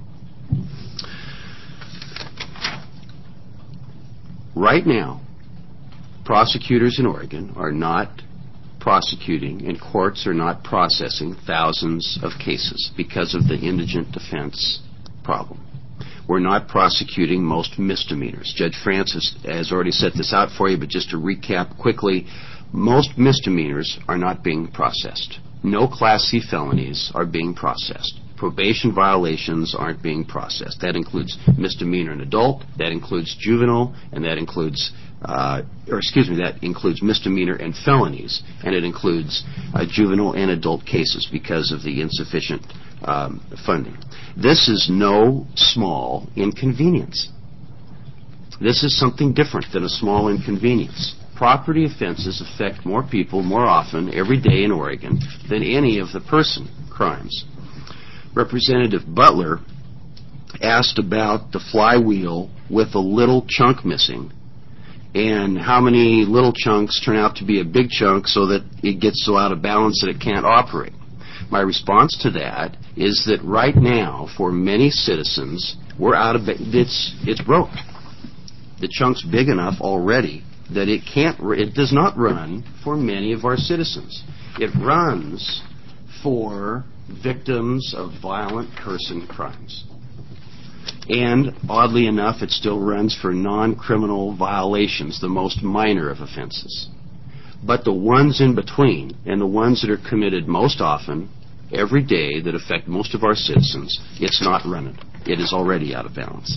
S8: Right now, prosecutors in Oregon are not prosecuting and courts are not processing thousands of cases because of the indigent defense problem. We're not prosecuting most misdemeanors. Judge Francis has already set this out for you, but just to recap quickly, most misdemeanors are not being processed. No Class C felonies are being processed. Probation violations aren't being processed. That includes misdemeanor and adult, that includes juvenile, and that includes that includes misdemeanor and felonies, and it includes juvenile and adult cases because of the insufficient funding. This is no small inconvenience. This is something different than a small inconvenience. Property offenses affect more people more often every day in Oregon than any of the person crimes. Representative Butler asked about the flywheel with a little chunk missing and how many little chunks turn out to be a big chunk so that it gets so out of balance that it can't operate. My response to that is that right now, for many citizens, it's broke. The chunk's big enough already that it does not run for many of our citizens. It runs for victims of violent person crimes. And, oddly enough, it still runs for non-criminal violations, the most minor of offenses. But the ones in between, and the ones that are committed most often, every day, that affect most of our citizens, it's not running. It is already out of balance.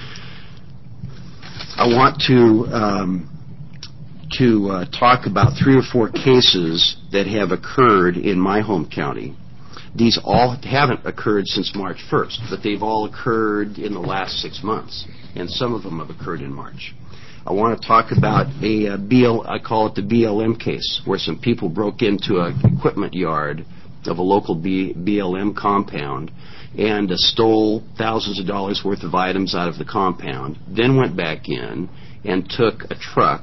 S8: I want to talk about 3 or 4 cases that have occurred in my home county. These all haven't occurred since March 1st, but they've all occurred in the last 6 months, and some of them have occurred in March. I want to talk about I call it the BLM case, where some people broke into an equipment yard of a local BLM compound and stole thousands of dollars worth of items out of the compound, then went back in and took a truck,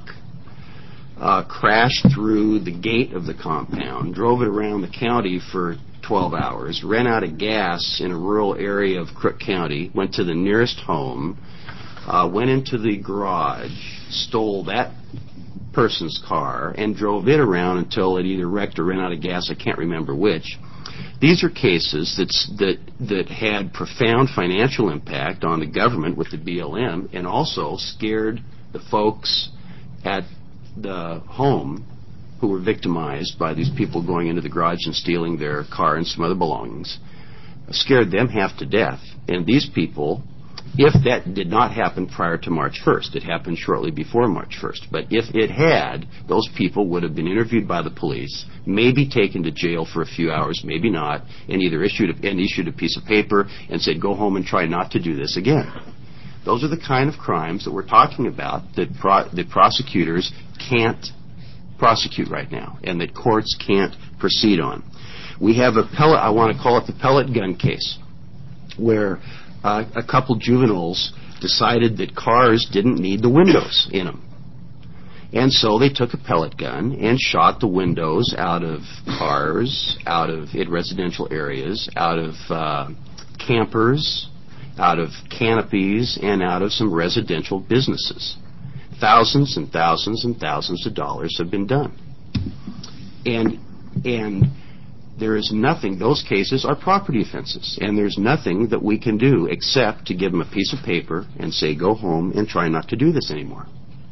S8: crashed through the gate of the compound, drove it around the county for 12 hours, ran out of gas in a rural area of Crook County, went to the nearest home, went into the garage, stole that person's car, and drove it around until it either wrecked or ran out of gas. I can't remember which. These are cases that had profound financial impact on the government with the BLM, and also scared the folks at the home who were victimized by these people going into the garage and stealing their car and some other belongings. Scared them half to death. And these people, if that did not happen prior to March 1st, it happened shortly before March 1st, but if it had, those people would have been interviewed by the police, maybe taken to jail for a few hours, maybe not, and either issued a piece of paper and said, go home and try not to do this again. Those are the kind of crimes that we're talking about that prosecutors can't prosecute right now, and that courts can't proceed on. We have I want to call it the pellet gun case, where a couple juveniles decided that cars didn't need the windows in them. And so they took a pellet gun and shot the windows out of cars, in residential areas, out of campers, out of canopies, and out of some residential businesses. Thousands and thousands and thousands of dollars have been done. And there is nothing, those cases are property offenses, and there's nothing that we can do except to give them a piece of paper and say, go home and try not to do this anymore.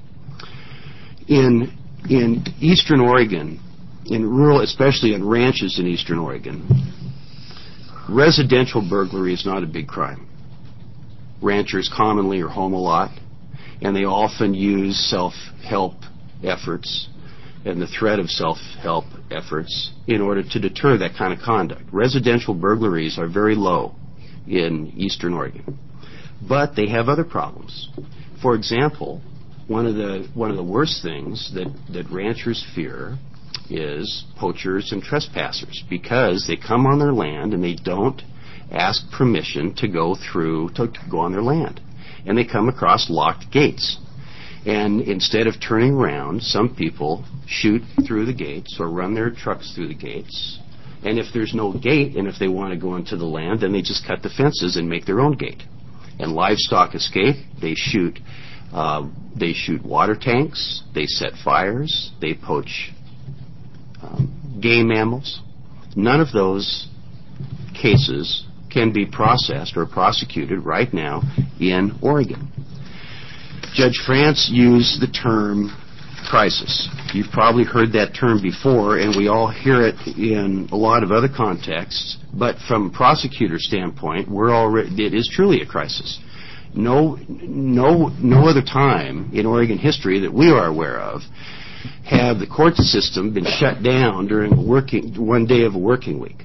S8: In eastern Oregon, in rural, especially in ranches in eastern Oregon, residential burglary is not a big crime. Ranchers commonly are home a lot, and they often use self-help efforts and the threat of self-help efforts in order to deter that kind of conduct. Residential burglaries are very low in eastern Oregon, but they have other problems. For example, one of the worst things that ranchers fear is poachers and trespassers, because they come on their land and they don't ask permission to go on their land. And they come across locked gates. And instead of turning around, some people shoot through the gates or run their trucks through the gates. And if there's no gate, and if they want to go into the land, then they just cut the fences and make their own gate. And livestock escape. They shoot water tanks. They set fires. They poach game mammals. None of those cases can be processed or prosecuted right now in Oregon. Judge France used the term crisis. You've probably heard that term before, and we all hear it in a lot of other contexts, but from a prosecutor standpoint, it is truly a crisis. No other time in Oregon history that we are aware of have the court system been shut down during one day of a working week,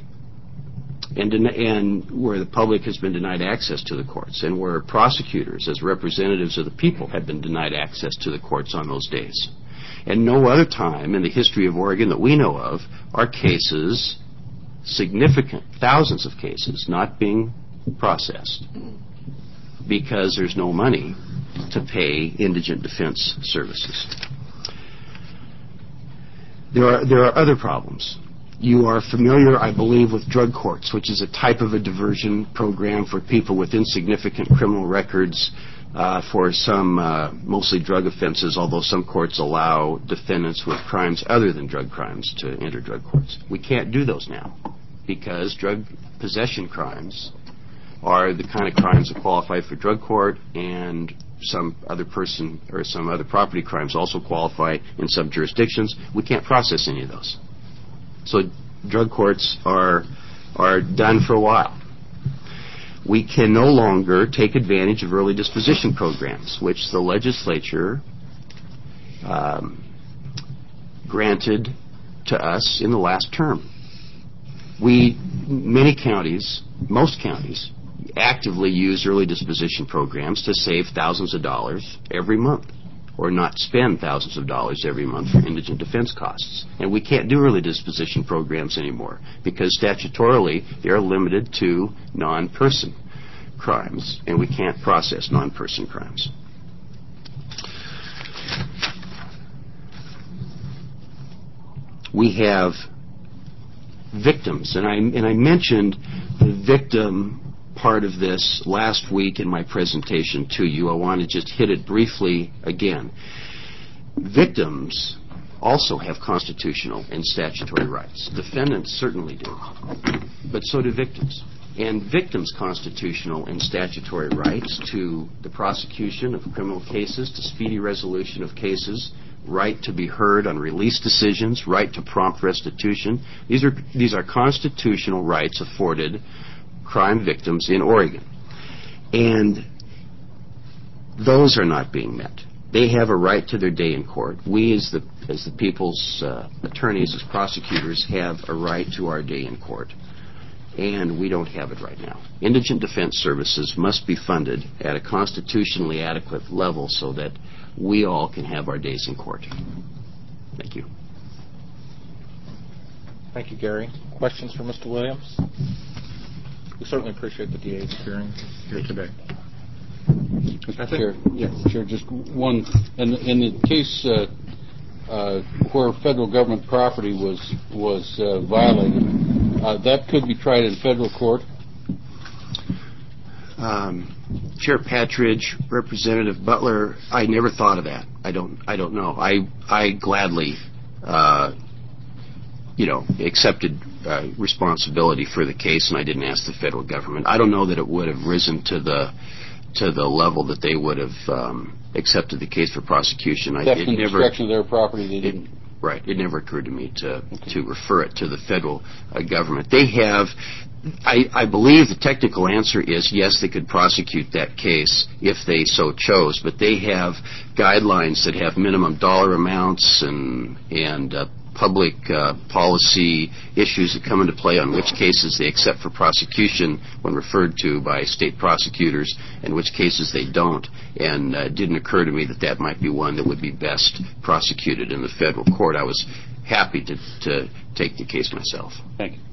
S8: and where the public has been denied access to the courts, and where prosecutors, as representatives of the people, have been denied access to the courts on those days. And no other time in the history of Oregon that we know of are cases, significant, thousands of cases, not being processed because there's no money to pay indigent defense services. There are other problems. You are familiar, I believe, with drug courts, which is a type of a diversion program for people with insignificant criminal records for some mostly drug offenses, although some courts allow defendants with crimes other than drug crimes to enter drug courts. We can't do those now because drug possession crimes are the kind of crimes that qualify for drug court, and some other person or some other property crimes also qualify in some jurisdictions. We can't process any of those. So drug courts are done for a while. We can no longer take advantage of early disposition programs, which the legislature granted to us in the last term. Many counties, most counties, actively use early disposition programs to save thousands of dollars every month, or not spend thousands of dollars every month for indigent defense costs. And we can't do early disposition programs anymore because statutorily they're limited to non-person crimes, and we can't process non-person crimes. We have victims, and I mentioned the victim part of this last week in my presentation to you. I want to just hit it briefly again. Victims also have constitutional and statutory rights. Defendants certainly do, but so do victims. And victims' constitutional and statutory rights to the prosecution of criminal cases, to speedy resolution of cases, right to be heard on release decisions, right to prompt restitution. These are constitutional rights afforded crime victims in Oregon. And those are not being met. They have a right to their day in court. We as the people's attorneys, as prosecutors, have a right to our day in court. And we don't have it right now. Indigent defense services must be funded at a constitutionally adequate level so that we all can have our days in court. Thank you.
S1: Thank you, Gary. Questions for Mr. Williams? We certainly appreciate the DA's appearing here today.
S5: Mr. Chair, Chair, just one. In the case where federal government property was violated, that could be tried in federal court.
S8: Chair Patridge, Representative Butler, I never thought of that. I don't know. I gladly, accepted responsibility for the case, and I didn't ask the federal government. I don't know that it would have risen to the level that they would have accepted the case for prosecution.
S5: Theft and destruction of their property, they didn't.
S8: Right. It never occurred to me to refer it to the federal government. They have, I believe the technical answer is yes, they could prosecute that case if they so chose, but they have guidelines that have minimum dollar amounts and public policy issues that come into play on which cases they accept for prosecution when referred to by state prosecutors and which cases they don't. And it didn't occur to me that might be one that would be best prosecuted in the federal court. I was happy to take the case myself.
S5: Thank you.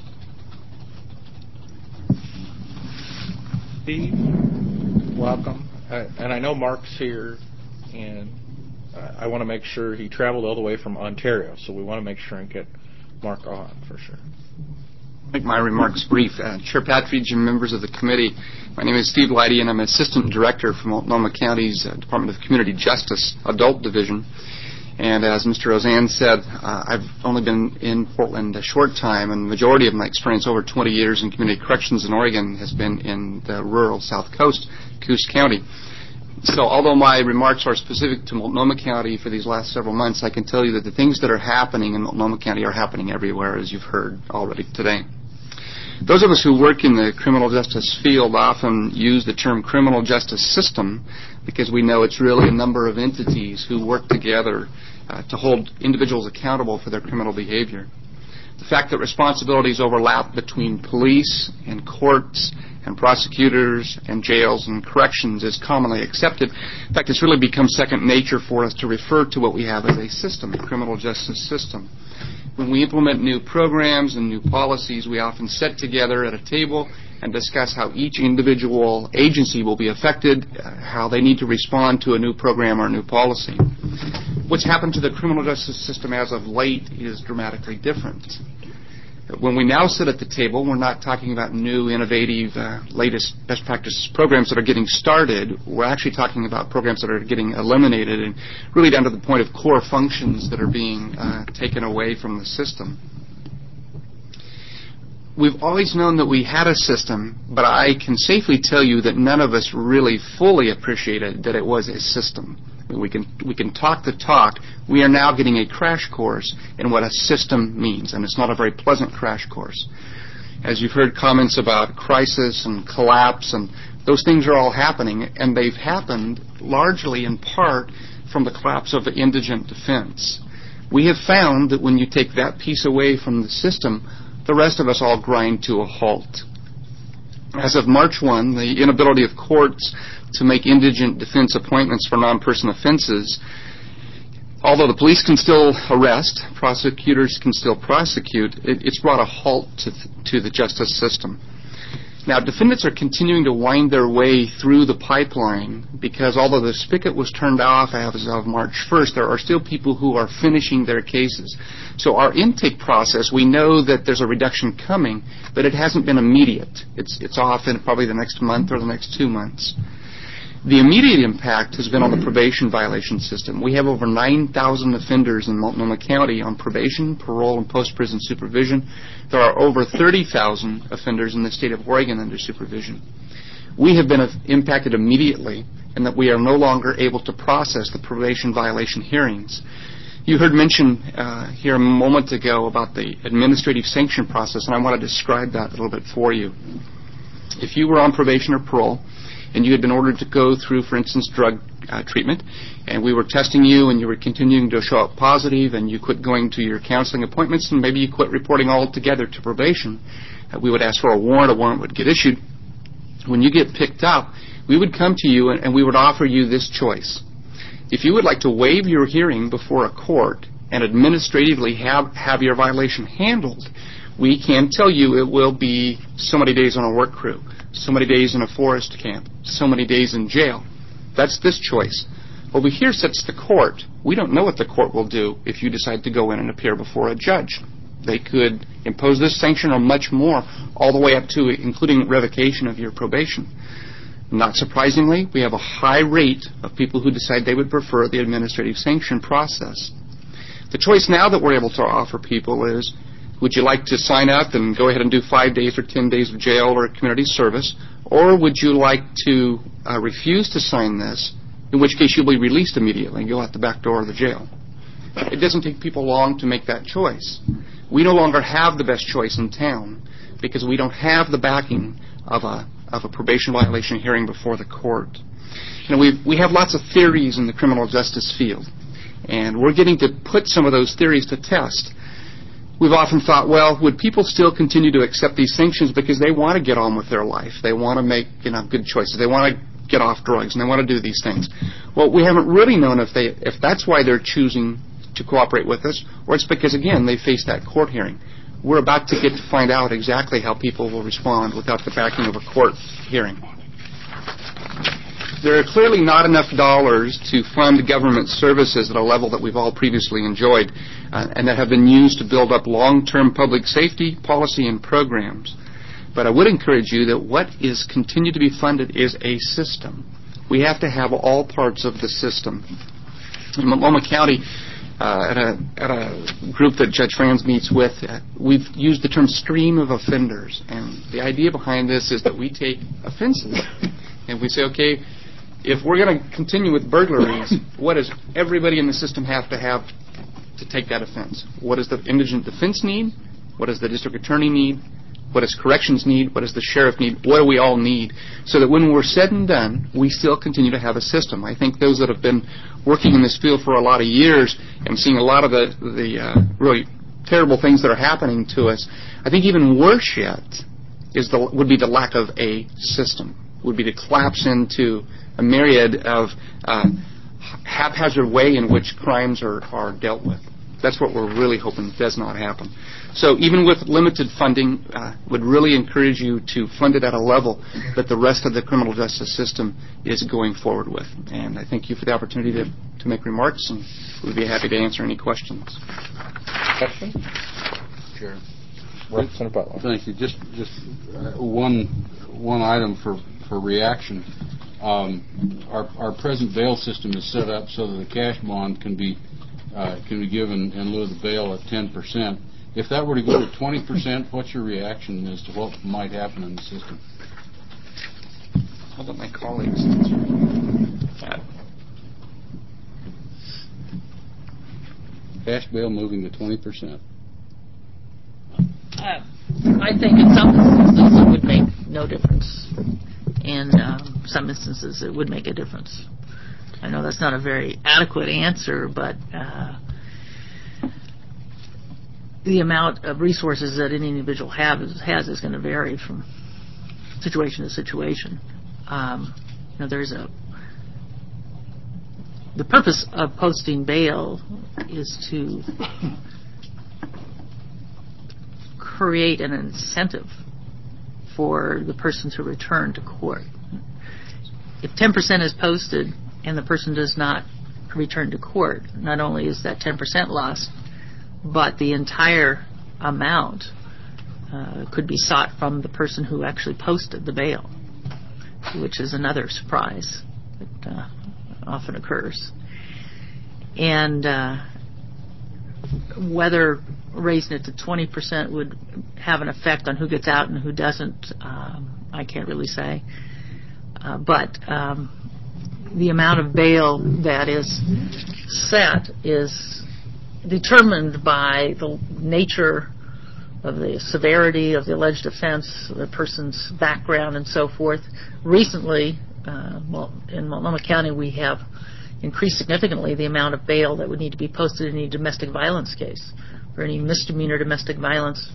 S1: Steve, welcome. And I know Mark's here, and I want to make sure he traveled all the way from Ontario, so we want to make sure and get Mark on for sure.
S9: I'll make my remarks brief. Chair Patridge and members of the committee, my name is Steve Leidy, and I'm Assistant Director for Multnomah County's Department of Community Justice Adult Division. And as Mr. Roseanne said, I've only been in Portland a short time, and the majority of my experience, over 20 years in community corrections in Oregon, has been in the rural South Coast, Coos County. So although my remarks are specific to Multnomah County for these last several months, I can tell you that the things that are happening in Multnomah County are happening everywhere, as you've heard already today. Those of us who work in the criminal justice field often use the term criminal justice system because we know it's really a number of entities who work together to hold individuals accountable for their criminal behavior. The fact that responsibilities overlap between police and courts and prosecutors and jails and corrections is commonly accepted. In fact, it's really become second nature for us to refer to what we have as a system, a criminal justice system. When we implement new programs and new policies, we often sit together at a table and discuss how each individual agency will be affected, how they need to respond to a new program or a new policy. What's happened to the criminal justice system as of late is dramatically different. When we now sit at the table, we're not talking about new, innovative, latest best practice programs that are getting started. We're actually talking about programs that are getting eliminated and really down to the point of core functions that are being taken away from the system. We've always known that we had a system, but I can safely tell you that none of us really fully appreciated that it was a system. We can talk the talk. We are now getting a crash course in what a system means, and it's not a very pleasant crash course. As you've heard comments about crisis and collapse, and those things are all happening, and they've happened largely in part from the collapse of the indigent defense. We have found that when you take that piece away from the system, the rest of us all grind to a halt. As of March 1, the inability of courts to make indigent defense appointments for non-person offenses, although the police can still arrest, prosecutors can still prosecute, it's brought a halt to the justice system. Now, defendants are continuing to wind their way through the pipeline because although the spigot was turned off as of March 1st, there are still people who are finishing their cases. So our intake process, we know that there's a reduction coming, but it hasn't been immediate. It's off in probably the next month or the next 2 months. The immediate impact has been on the probation violation system. We have over 9,000 offenders in Multnomah County on probation, parole, and post-prison supervision. There are over 30,000 offenders in the state of Oregon under supervision. We have been impacted immediately in that we are no longer able to process the probation violation hearings. You heard mention here a moment ago about the administrative sanction process, and I want to describe that a little bit for you. If you were on probation or parole, and you had been ordered to go through, for instance, drug treatment, and we were testing you and you were continuing to show up positive and you quit going to your counseling appointments and maybe you quit reporting altogether to probation, we would ask for a warrant would get issued. When you get picked up, we would come to you and we would offer you this choice. If you would like to waive your hearing before a court and administratively have your violation handled, we can tell you it will be so many days on a work crew, so many days in a forest camp, so many days in jail. That's this choice. Over here sits the court. We don't know what the court will do if you decide to go in and appear before a judge. They could impose this sanction or much more, all the way up to including revocation of your probation. Not surprisingly, we have a high rate of people who decide they would prefer the administrative sanction process. The choice now that we're able to offer people is, would you like to sign up and go ahead and do 5 days or 10 days of jail or community service? Or would you like to refuse to sign this, in which case you'll be released immediately and go out the back door of the jail? It doesn't take people long to make that choice. We no longer have the best choice in town because we don't have the backing of a probation violation hearing before the court. You know, we have lots of theories in the criminal justice field, and we're getting to put some of those theories to test. We've often thought, well, would people still continue to accept these sanctions because they want to get on with their life? They want to make, good choices. They want to get off drugs, and they want to do these things. Well, we haven't really known if that's why they're choosing to cooperate with us, or it's because, again, they face that court hearing. We're about to get to find out exactly how people will respond without the backing of a court hearing. There are clearly not enough dollars to fund government services at a level that we've all previously enjoyed and that have been used to build up long-term public safety policy and programs. But I would encourage you that what is continued to be funded is a system. We have to have all parts of the system. In Multnomah County, at a group that Judge Franz meets with, we've used the term stream of offenders. And the idea behind this is that we take offenses and we say, okay, if we're going to continue with burglaries, what does everybody in the system have to take that offense? What does the indigent defense need? What does the district attorney need? What does corrections need? What does the sheriff need? What do we all need? So that when we're said and done, we still continue to have a system. I think those that have been working in this field for a lot of years and seeing a lot of the really terrible things that are happening to us, I think even worse yet would be the lack of a system, would be to collapse into a myriad of haphazard way in which crimes are dealt with. That's what we're really hoping does not happen. So even with limited funding, would really encourage you to fund it at a level that the rest of the criminal justice system is going forward with. And I thank you for the opportunity to make remarks, and we'd be happy to answer any questions.
S5: Sure.
S1: Representative Butler.
S5: Thank you. Just one item for reaction. Our present bail system is set up so that the cash bond can be given in lieu of the bail at 10%. If that were to go to 20%, what's your reaction as to what might happen in the system?
S9: I'll let my colleagues.
S5: Cash bail moving to 20%.
S4: I think in some instances it would make no difference. In some instances it would make a difference. I know that's not a very adequate answer, but the amount of resources that any individual has is going to vary from situation to situation. The purpose of posting bail is to create an incentive for the person to return to court. If 10% is posted and the person does not return to court, not only is that 10% lost, but the entire amount could be sought from the person who actually posted the bail, which is another surprise that often occurs. And whether raising it to 20% would have an effect on who gets out and who doesn't, I can't really say. But the amount of bail that is set is determined by the nature of the severity of the alleged offense, the person's background, and so forth. Recently, in Multnomah County, we have increased significantly the amount of bail that would need to be posted in any domestic violence case. For any misdemeanor domestic violence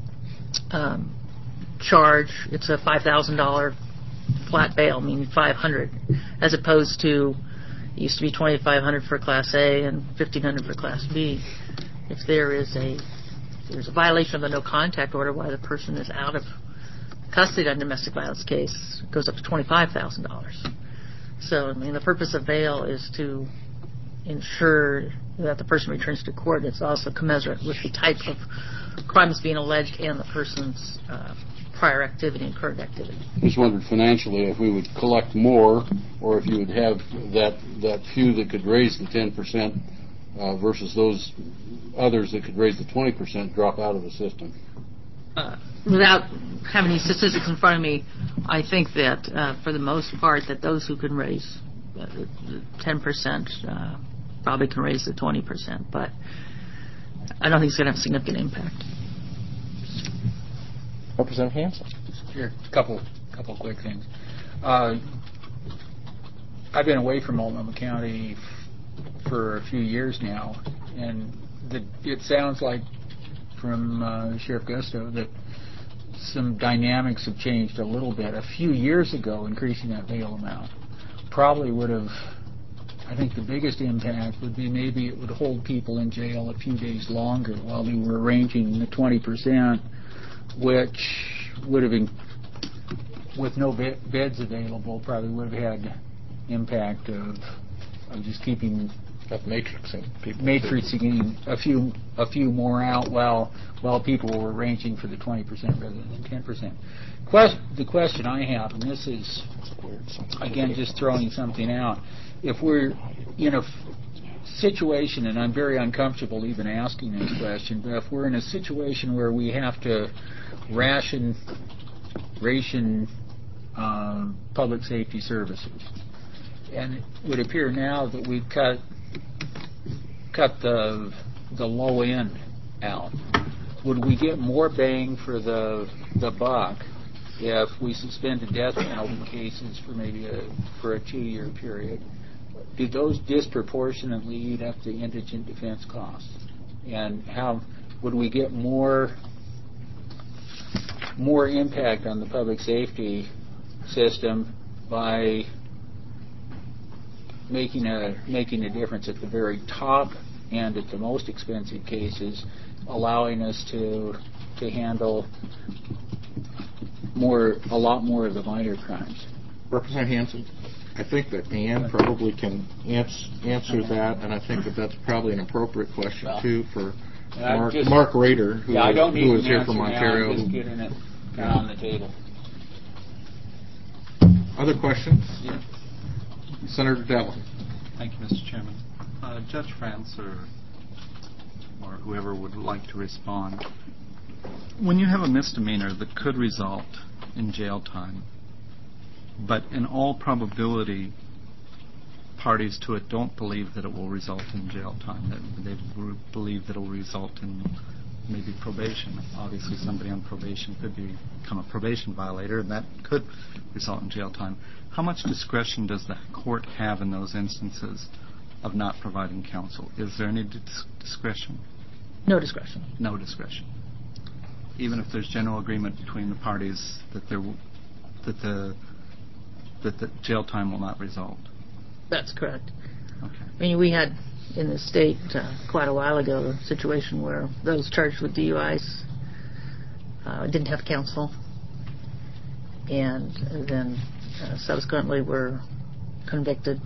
S4: charge, it's a $5,000 flat bail, meaning $500, as opposed to it used to be $2,500 for Class A and $1,500 for Class B. If there's a violation of the no contact order while the person is out of custody on a domestic violence case, it goes up to $25,000. So, the purpose of bail is to ensure that the person returns to court. It's also commensurate with the type of crimes being alleged and the person's prior activity and current activity.
S5: I just wondered financially if we would collect more, or if you would have that few that could raise the 10% versus those others that could raise the 20% drop out of the system.
S4: Without having any statistics in front of me, I think that for the most part that those who can raise 10% probably can raise the 20%, but I don't think it's going to have a significant impact.
S1: Representative Hanson.
S6: Here, a couple quick things. I've been away from Multnomah County for a few years now, and it sounds like from Sheriff Gusto that some dynamics have changed a little bit. A few years ago, increasing that bail amount probably would have, I think the biggest impact would be maybe it would hold people in jail a few days longer while they were arranging the 20%, which would have been, with no beds available, probably would have had impact of just keeping matrixing a few more out while people were ranging for the 20% rather than 10%. The question I have, and this is again just throwing something out, if we're in a situation, and I'm very uncomfortable even asking this question, but if we're in a situation where we have to ration public safety services, and it would appear now that we've cut the low end out, would we get more bang for the buck if we suspended death penalty cases for maybe a 2-year period? Do those disproportionately eat up the indigent defense costs? And how would we get more impact on the public safety system by making a difference at the very top and at the most expensive cases, allowing us to handle a lot more of the minor crimes?
S1: Representative Hanson, I think that Ann probably can answer that, and I think that that's probably an appropriate question too for Mark Rader, who is here from Ontario.
S6: Just getting it on the table.
S1: Other questions? Yeah. Senator Devlin.
S7: Thank you, Mr. Chairman. Judge France or whoever would like to respond. When you have a misdemeanor that could result in jail time, but in all probability, parties to it don't believe that it will result in jail time, that they believe that it will result in maybe probation. Obviously, somebody on probation could become a probation violator, and that could result in jail time. How much discretion does the court have in those instances of not providing counsel? Is there any discretion?
S4: No discretion.
S7: No discretion. Even if there's general agreement between the parties that the jail time will not result.
S4: That's correct.
S7: Okay.
S4: I mean, we had in the state quite a while ago a situation where those charged with DUIs didn't have counsel, and then subsequently were convicted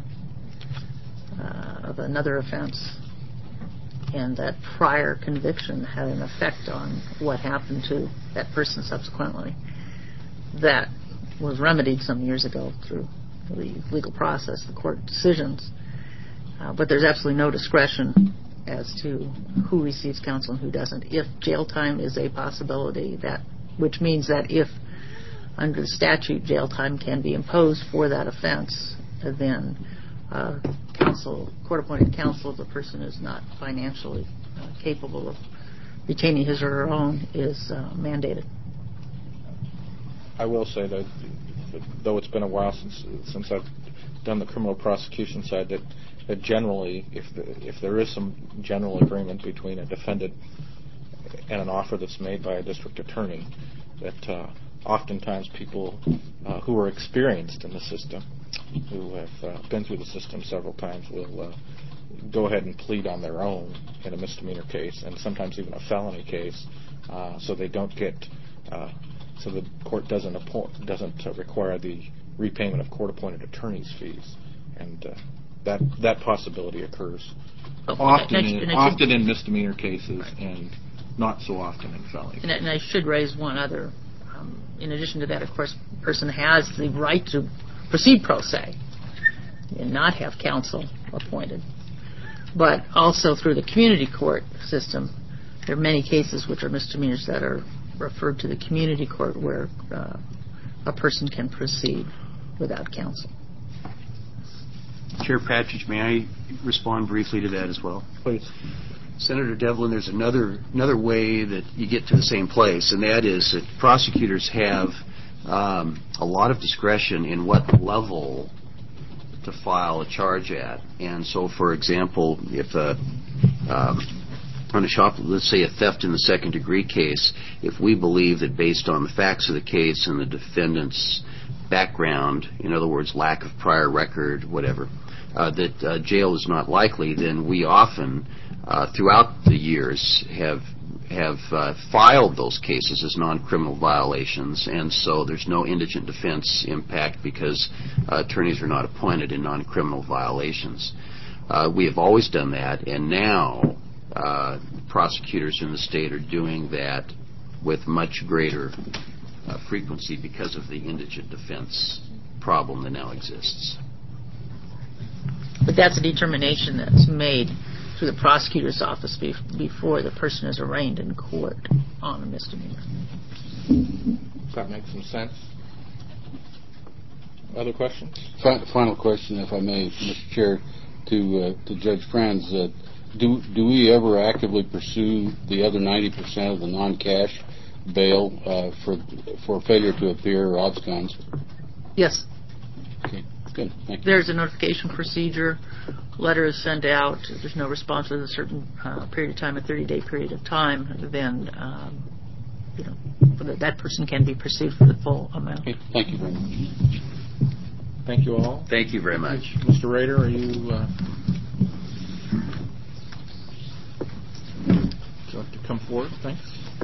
S4: of another offense, and that prior conviction had an effect on what happened to that person subsequently. That was remedied some years ago through the legal process, the court decisions, but there's absolutely no discretion as to who receives counsel and who doesn't. If jail time is a possibility, which means that if under the statute jail time can be imposed for that offense, then court-appointed counsel, if the person is not financially capable of retaining his or her own, is mandated.
S1: I will say that, though it's been a while since I've done the criminal prosecution side, that generally, if there is some general agreement between a defendant and an offer that's made by a district attorney, that oftentimes people who are experienced in the system, who have been through the system several times, will go ahead and plead on their own in a misdemeanor case, and sometimes even a felony case, so they don't get, so the court doesn't require the repayment of court-appointed attorney's fees, and that possibility occurs often in misdemeanor cases, and not so often in felony cases.
S4: And I should raise one other. In addition to that, of course, a person has the right to proceed pro se and not have counsel appointed. But also through the community court system, there are many cases which are misdemeanors that are referred to the community court where a person can proceed without counsel.
S8: Chair Patridge, may I respond briefly to that as well?
S1: Please.
S8: Senator Devlin, there's another way that you get to the same place, and that is that prosecutors have a lot of discretion in what level to file a charge at. And so, for example, if on a let's say a theft in the second degree case, if we believe that based on the facts of the case and the defendant's background, in other words, lack of prior record, whatever, that jail is not likely, then we often, throughout the years, have filed those cases as non-criminal violations, and so there's no indigent defense impact because attorneys are not appointed in non-criminal violations. We have always done that, and now prosecutors in the state are doing that with much greater frequency because of the indigent defense problem that now exists.
S4: But that's a determination that's made through the prosecutor's office before the person is arraigned in court on a misdemeanor.
S1: Does that make some sense? Other questions?
S5: Final question, if I may, Mr. Chair, to Judge Franz. Do we ever actively pursue the other 90% of the non-cash bail for failure to appear or abscons?
S4: Yes.
S5: Okay, good. Thank you.
S4: There's a notification procedure. Letter is sent out. If there's no response within a certain period of time, a 30-day period of time, then that person can be pursued for the full amount.
S5: Okay, thank you very much.
S1: Thank you all.
S8: Thank you very much.
S1: Mr. Rader, are you... would you like to come forward? Thanks.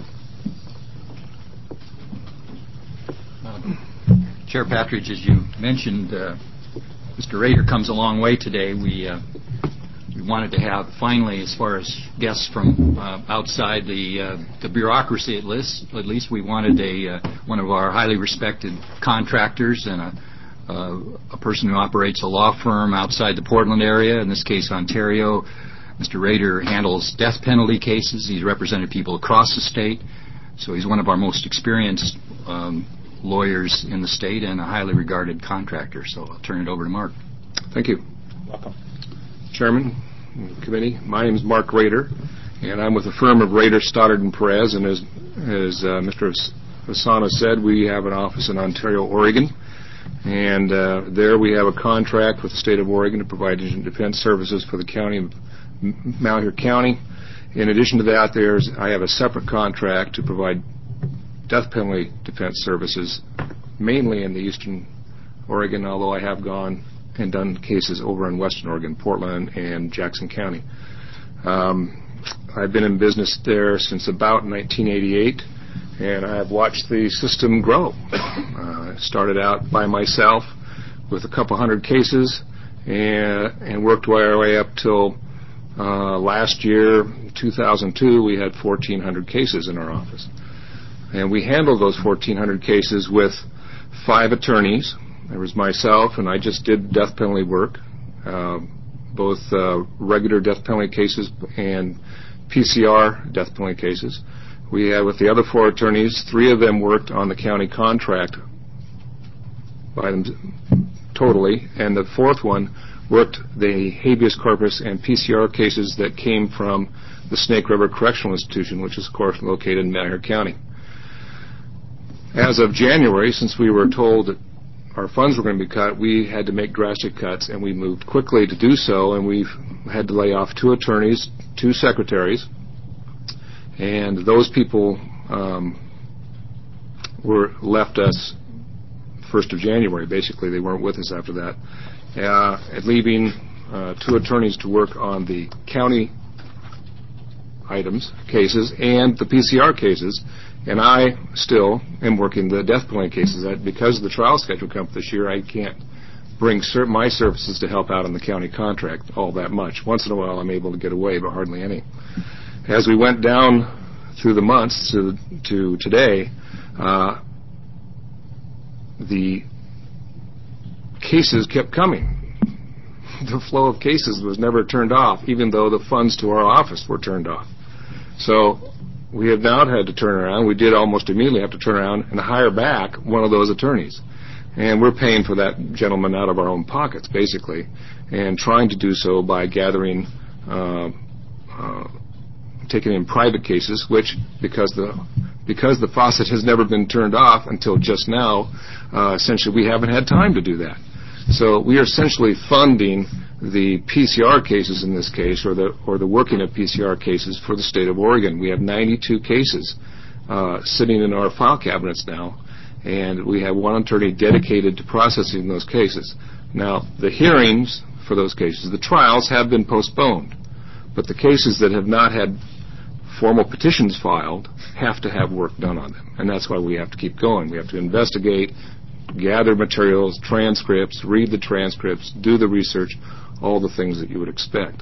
S2: Chair Patridge, as you mentioned, Mr. Rader comes a long way today. We We wanted to have, finally, as far as guests from outside the bureaucracy at least, we wanted one of our highly respected contractors and a person who operates a law firm outside the Portland area, in this case Ontario. Mr. Rader handles death penalty cases. He's represented people across the state, so he's one of our most experienced lawyers in the state and a highly regarded contractor. So I'll turn it over to Mark.
S10: Thank you.
S1: Welcome.
S10: Chairman, committee, my name is Mark Rader, and I'm with the firm of Rader, Stoddard & Perez, and as Mr. Asana said, we have an office in Ontario, Oregon, and there we have a contract with the state of Oregon to provide indigent defense services for the county of Malheur County. In addition to that, I have a separate contract to provide death penalty defense services, mainly in the eastern Oregon, although I have gone and done cases over in western Oregon, Portland and Jackson County. I've been in business there since about 1988, and I've watched the system grow. I started out by myself with a couple hundred cases and worked our way up till last year, 2002, we had 1,400 cases in our office. And we handled those 1,400 cases with 5 attorneys. There was myself, and I just did death penalty work, both regular death penalty cases and PCR death penalty cases. We had, with the other 4 attorneys, 3 of them worked on the county contract by them totally, and the 4th one worked the habeas corpus and PCR cases that came from the Snake River Correctional Institution, which is, of course, located in Malheur County. As of January, since we were told that our funds were going to be cut, we had to make drastic cuts, and we moved quickly to do so, and we've had to lay off 2 attorneys, 2 secretaries, and those people were left us 1st of January. Basically, they weren't with us after that. Leaving 2 attorneys to work on the county cases and the PCR cases, and I still am working the death penalty cases. Because of the trial schedule coming up this year, I can't bring my services to help out on the county contract all that much. Once in a while I'm able to get away, but hardly any. As we went down through the months to today, the cases kept coming. The flow of cases was never turned off, even though the funds to our office were turned off. So we have now had to turn around. We did almost immediately have to turn around and hire back one of those attorneys. And we're paying for that gentleman out of our own pockets, basically, and trying to do so by gathering, taking in private cases, which, because the faucet has never been turned off until just now, essentially we haven't had time to do that. So we are essentially funding the PCR cases in this case, or the working of PCR cases for the state of Oregon. We have 92 cases sitting in our file cabinets now, and we have one attorney dedicated to processing those cases. Now, the hearings for those cases, the trials, have been postponed, but the cases that have not had formal petitions filed have to have work done on them, and that's why we have to keep going. We have to investigate, gather materials, transcripts, read the transcripts, do the research, all the things that you would expect.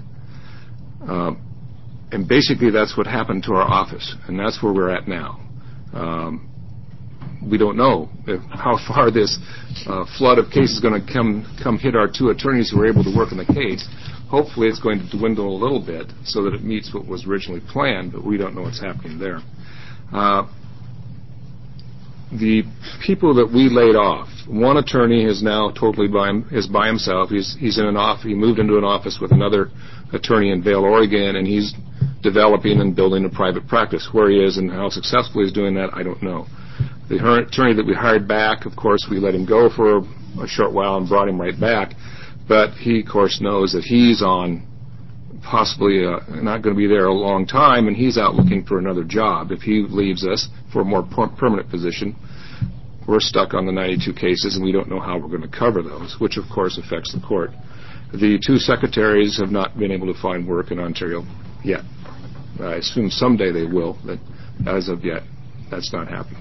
S10: And basically that's what happened to our office, and that's where we're at now. We don't know how far this flood of cases is going to come hit our 2 attorneys who were able to work on the case. Hopefully it's going to dwindle a little bit so that it meets what was originally planned, but we don't know what's happening there. The people that we laid off, one attorney is now totally by himself. He's in an office. He moved into an office with another attorney in Vail, Oregon, and he's developing and building a private practice. Where he is and how successfully he's doing that, I don't know. The attorney that we hired back, of course, we let him go for a short while and brought him right back. But he, of course, knows that he's on possibly not going to be there a long time, and he's out looking for another job. If he leaves us for a more permanent position, we're stuck on the 92 cases, and we don't know how we're going to cover those, which, of course, affects the court. The 2 secretaries have not been able to find work in Ontario yet. I assume someday they will, but as of yet, that's not happening.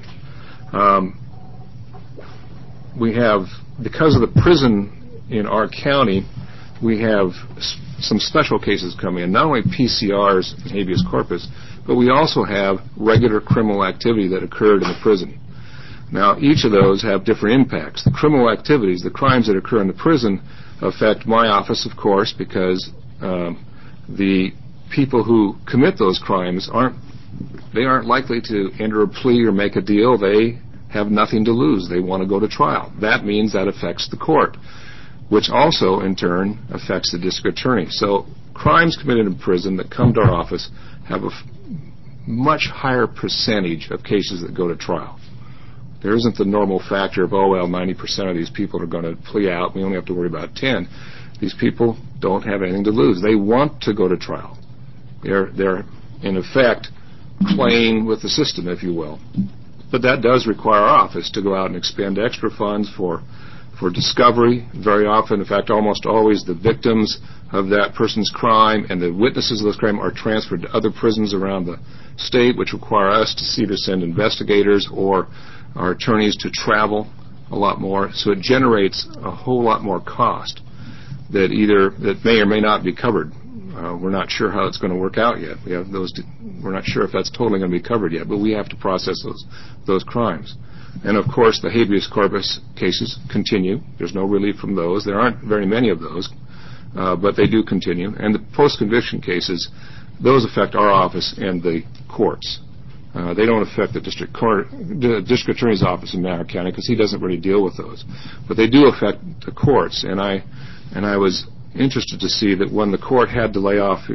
S10: We have, because of the prison in our county, we have some special cases come in, not only PCRs and habeas corpus, but we also have regular criminal activity that occurred in the prison. Now, each of those have different impacts. The criminal activities, the crimes that occur in the prison, affect my office, of course, because the people who commit those crimes aren't likely to enter a plea or make a deal. They have nothing to lose. They want to go to trial. That means that affects the court, which also, in turn, affects the district attorney. So crimes committed in prison that come to our office have a much higher percentage of cases that go to trial. There isn't the normal factor of, 90% of these people are going to plea out. We only have to worry about 10. These people don't have anything to lose. They want to go to trial. They're in effect, playing with the system, if you will. But that does require our office to go out and expend extra funds for discovery. Very often, in fact, almost always, the victims of that person's crime and the witnesses of those crimes are transferred to other prisons around the state, which require us to either send investigators or our attorneys to travel a lot more. So it generates a whole lot more cost that may or may not be covered. We're not sure how it's going to work out yet. We're not sure if that's totally going to be covered yet, but we have to process those crimes. And of course, the habeas corpus cases continue. There's no relief from those. There aren't very many of those, but they do continue. And the post-conviction cases, those affect our office and the courts. They don't affect the district attorney's office in Manor County because he doesn't really deal with those. But they do affect the courts. And I was interested to see that when the court had to lay off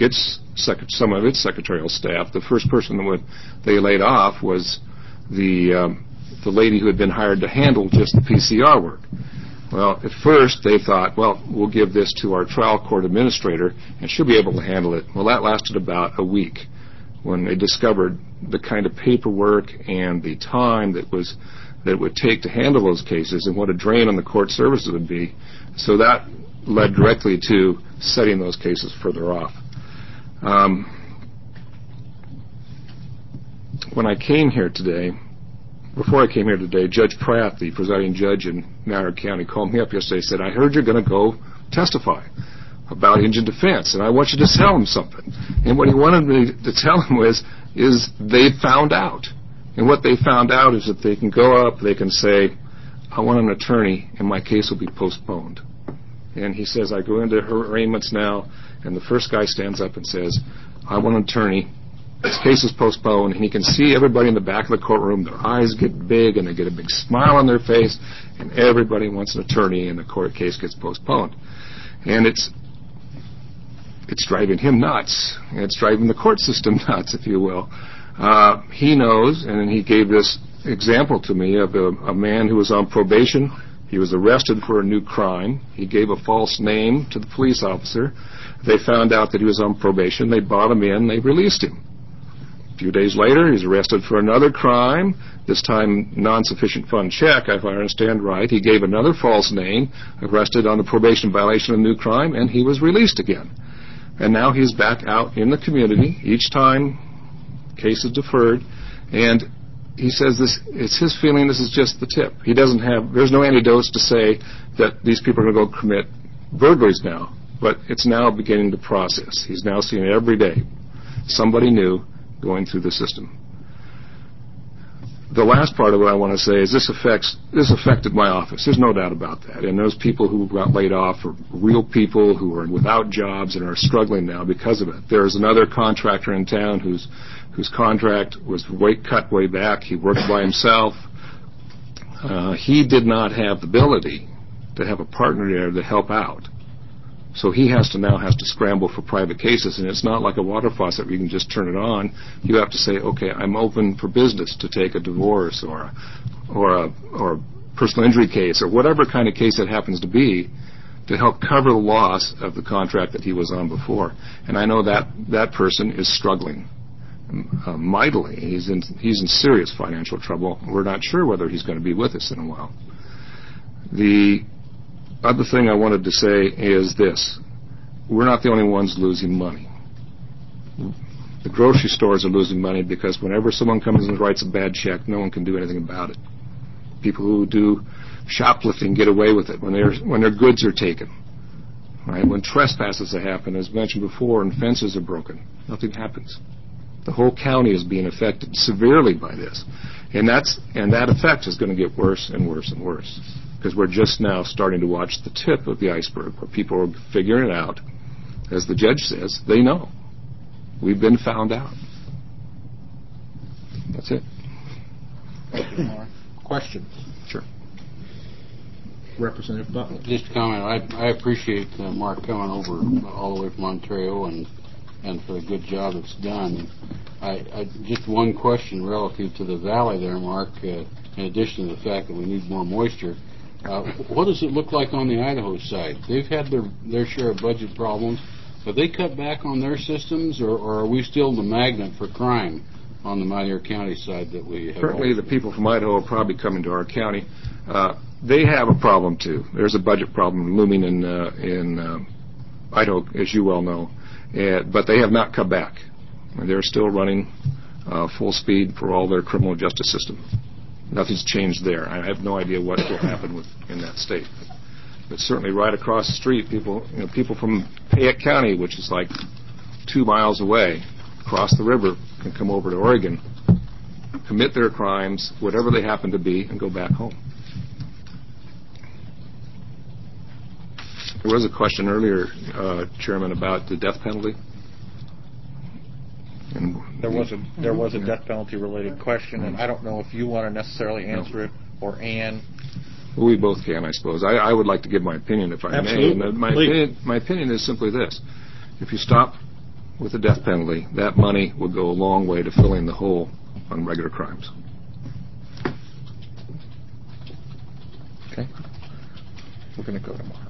S10: some of its secretarial staff, the first person that they laid off was the lady who had been hired to handle just the PCR work. Well, at first they thought, we'll give this to our trial court administrator and she'll be able to handle it. Well, that lasted about a week when they discovered the kind of paperwork and the time that it would take to handle those cases and what a drain on the court services would be. So that led directly to setting those cases further off. Before I came here today, Judge Pratt, the presiding judge in Manor County, called me up yesterday and said, I heard you're going to go testify about indigent defense, and I want you to tell him something. And what he wanted me to tell him is they found out. And what they found out is that they can go up, they can say, I want an attorney, and my case will be postponed. And he says, I go into arraignments now, and the first guy stands up and says, I want an attorney. His case is postponed, and he can see everybody in the back of the courtroom. Their eyes get big, and they get a big smile on their face, and everybody wants an attorney, and the court case gets postponed. And it's driving him nuts. And it's driving the court system nuts, if you will. He knows, and he gave this example to me of a man who was on probation. He was arrested for a new crime. He gave a false name to the police officer. They found out that he was on probation. They brought him in. They released him. A few days later, he's arrested for another crime, this time non-sufficient fund check, if I understand right. He gave another false name, arrested on a probation violation of a new crime, and he was released again. And now he's back out in the community. Each time, case is deferred, and he says it's his feeling this is just the tip. There's no antidotes to say that these people are going to go commit burglaries now, but it's now beginning to process. He's now seeing it every day. Somebody new going through the system. The last part of what I want to say is this affected my office. There's no doubt about that. And those people who got laid off are real people who are without jobs and are struggling now because of it. There's another contractor in town whose contract was cut way back. He worked by himself. He did not have the ability to have a partner there to help out. So he now has to scramble for private cases, and it's not like a water faucet where you can just turn it on. You have to say, okay, I'm open for business to take a divorce or a personal injury case or whatever kind of case it happens to be to help cover the loss of the contract that he was on before. And I know that person is struggling mightily. He's in serious financial trouble. We're not sure whether he's going to be with us in a while. The other thing I wanted to say is this. We're not the only ones losing money. The grocery stores are losing money because whenever someone comes and writes a bad check, no one can do anything about it. People who do shoplifting get away with it when their goods are taken. Right? When trespasses happen, as mentioned before, and fences are broken, nothing happens. The whole county is being affected severely by this. And that effect is going to get worse and worse and worse, because we're just now starting to watch the tip of the iceberg, where people are figuring it out. As the judge says, they know. We've been found out. That's it.
S1: Thank you, Mark. Questions?
S2: Sure.
S1: Representative Butler.
S5: Just a comment. I appreciate Mark coming over all the way from Ontario and for the good job that's done. I just one question relative to the valley there, Mark. In addition to the fact that we need more moisture, what does it look like on the Idaho side? They've had their share of budget problems. Have they cut back on their systems, or are we still the magnet for crime on the Mitre County side that we have?
S10: Certainly the people from Idaho are probably coming to our county. They have a problem, too. There's a budget problem looming in Idaho, as you well know. But they have not cut back. They're still running full speed for all their criminal justice system. Nothing's changed there. I have no idea what will happen in that state. But certainly right across the street, people from Fayette County, which is like 2 miles away, across the river, can come over to Oregon, commit their crimes, whatever they happen to be, and go back home. There was a question earlier, Chairman, about the death penalty. And
S1: there was a death penalty related question, and I don't know if you want to necessarily answer it or Ann.
S10: Well, we both can, I suppose. I would like to give my opinion, if I
S1: Absolutely.
S10: may. My opinion is simply this: if you stop with the death penalty, that money will go a long way to filling the hole on regular crimes.
S1: Okay. We're going to go tomorrow.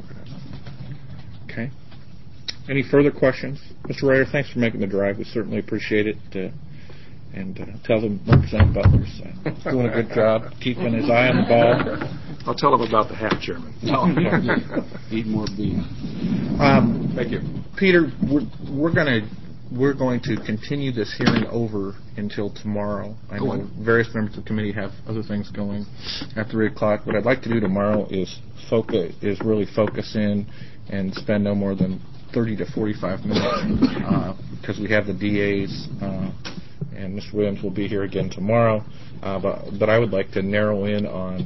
S1: Okay. Any further questions? Mr. Ryder, thanks for making the drive. We certainly appreciate it. And tell them Representative Butler's doing a good job, keeping his eye on the ball.
S10: I'll tell him about the hat, Chairman.
S5: Eat more beans.
S10: Thank you.
S1: Peter, we're going to continue this hearing over until tomorrow. I know various members of the committee have other things going at 3 o'clock. What I'd like to do tomorrow is really focus in and spend no more than 30 to 45 minutes because we have the DAs and Mr. Williams will be here again tomorrow. But I would like to narrow in on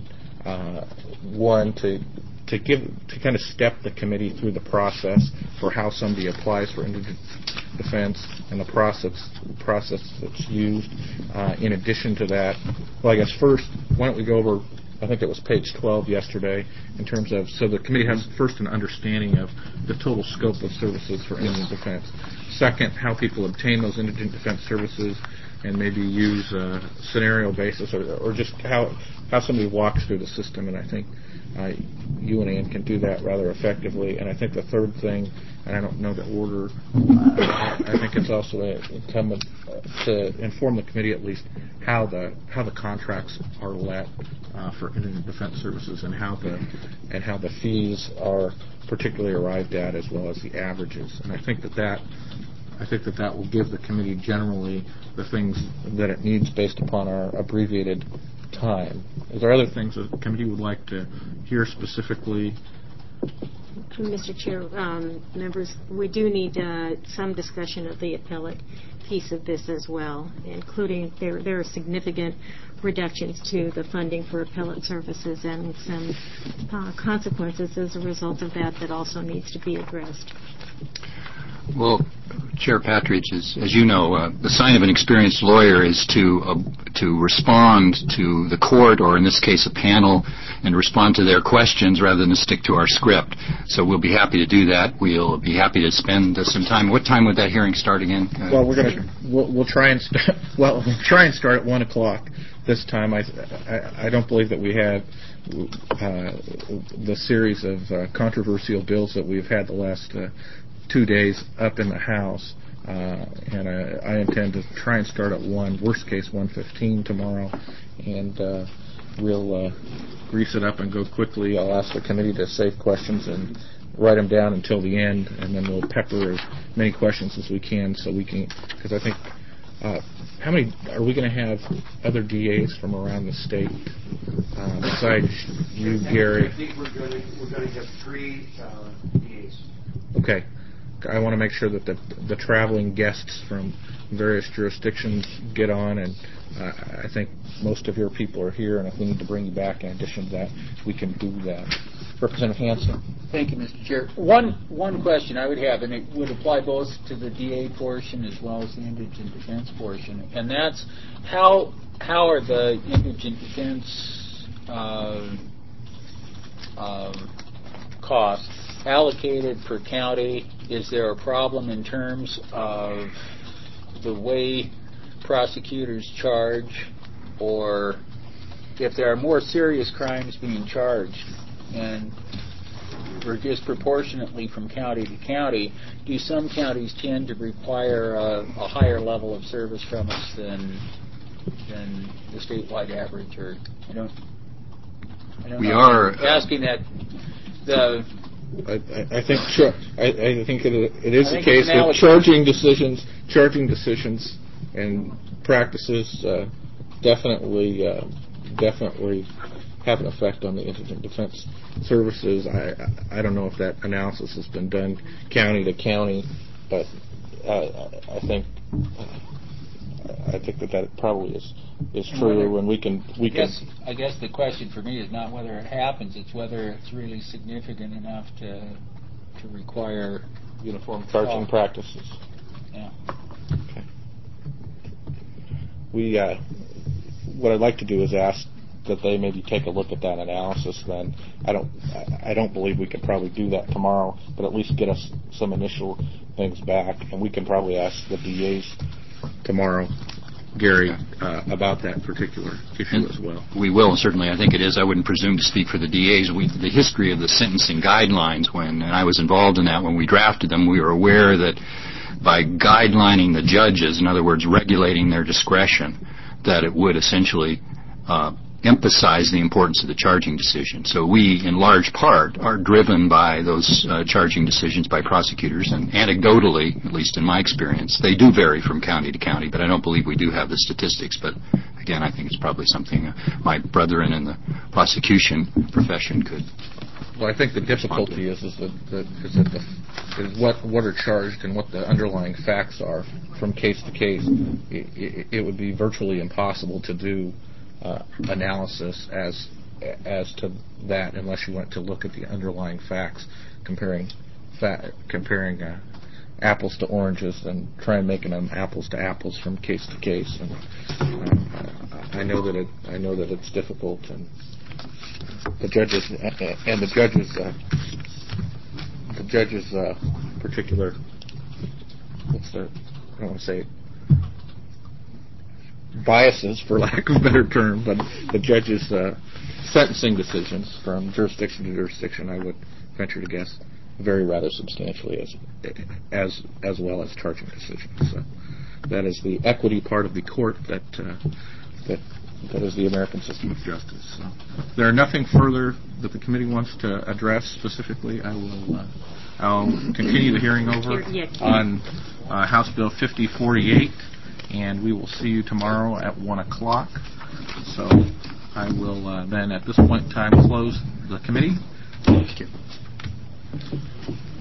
S1: one to kind of step the committee through the process for how somebody applies for indigent defense and the process that's used. In addition to that, well, I guess first, why don't we go over, I think it was page 12 yesterday, in terms of, so the committee has first an understanding of the total scope of services for indigent defense. Second, how people obtain those indigent defense services and maybe use a scenario basis or just how somebody walks through the system. And I think you and Ann can do that rather effectively. And I think the third thing, and I don't know the order, I think it's also incumbent to inform the committee at least how the contracts are let for indigent defense services and how the fees are particularly arrived at as well as the averages. And I think that will give the committee generally the things that it needs based upon our abbreviated time. Is there other things that the committee would like to hear specifically?
S11: Mr. Chair, members, we do need some discussion of the appellate piece of this as well, including there are significant reductions to the funding for appellate services and some consequences as a result of that also needs to be addressed.
S2: Well, Chair Patridge, as you know, the sign of an experienced lawyer is to respond to the court, or in this case a panel, and respond to their questions rather than to stick to our script. So we'll be happy to do that. We'll be happy to spend some time. What time would that hearing start again?
S1: Well, we'll try and start at 1 o'clock this time. I don't believe that we had the series of controversial bills that we've had the last 2 days up in the House, and I intend to try and start at 1, worst case 1:15 tomorrow, and we'll grease it up and go quickly. I'll ask the committee to save questions and write them down until the end, and then we'll pepper as many questions as we can because I think How many are we going to have other DAs from around the state besides you, Gary?
S12: I think we're going to have 3 DAs.
S1: Okay. I want to make sure that the traveling guests from various jurisdictions get on, and I think most of your people are here, and if we need to bring you back in addition to that, we can do that. Representative Hansen.
S6: Thank you, Mr. Chair. One question I would have, and it would apply both to the DA portion as well as the indigent defense portion, and that's how are the indigent defense costs allocated per county? Is there a problem in terms of the way prosecutors charge, or if there are more serious crimes being charged and or disproportionately from county to county, do some counties tend to require a higher level of service from us than the statewide average? Or I don't
S2: we
S6: know.
S2: are
S6: Asking that the.
S1: I think it is the case that charging decisions and practices definitely have an effect on the indigent defense services. I don't know if that analysis has been done county to county, but I think that probably is true, and we can.
S6: I guess the question for me is not whether it happens; it's whether it's really significant enough to require
S1: uniform charging practices.
S6: Yeah.
S1: Okay. What I'd like to do is ask that they maybe take a look at that analysis. Then I don't believe we could probably do that tomorrow, but at least get us some initial things back, and we can probably ask the DAs tomorrow, Gary, about that particular issue as well.
S2: We will, certainly. I think it is. I wouldn't presume to speak for the DAs. The history of the sentencing guidelines, and I was involved in that when we drafted them, we were aware that by guidelining the judges, in other words, regulating their discretion, that it would essentially emphasize the importance of the charging decision. So we, in large part, are driven by those charging decisions by prosecutors, and anecdotally, at least in my experience, they do vary from county to county, but I don't believe we do have the statistics. But again, I think it's probably something my brethren in the prosecution profession could.
S1: Well, I think the difficulty is what are charged and what the underlying facts are from case to case. It would be virtually impossible to do analysis as to that unless you went to look at the underlying facts, comparing apples to oranges and try and making them apples to apples from case to case. And I know that it's difficult, and the judges particular, I don't want to say biases, for lack of a better term, but the judges' sentencing decisions from jurisdiction to jurisdiction, I would venture to guess, vary rather substantially as well as charging decisions. So that is the equity part of the court that is the American system of justice. So there are nothing further that the committee wants to address specifically. I'll continue the hearing over on House Bill 5048. And we will see you tomorrow at 1 o'clock. So I will then, at this point in time, close the committee. Thank you.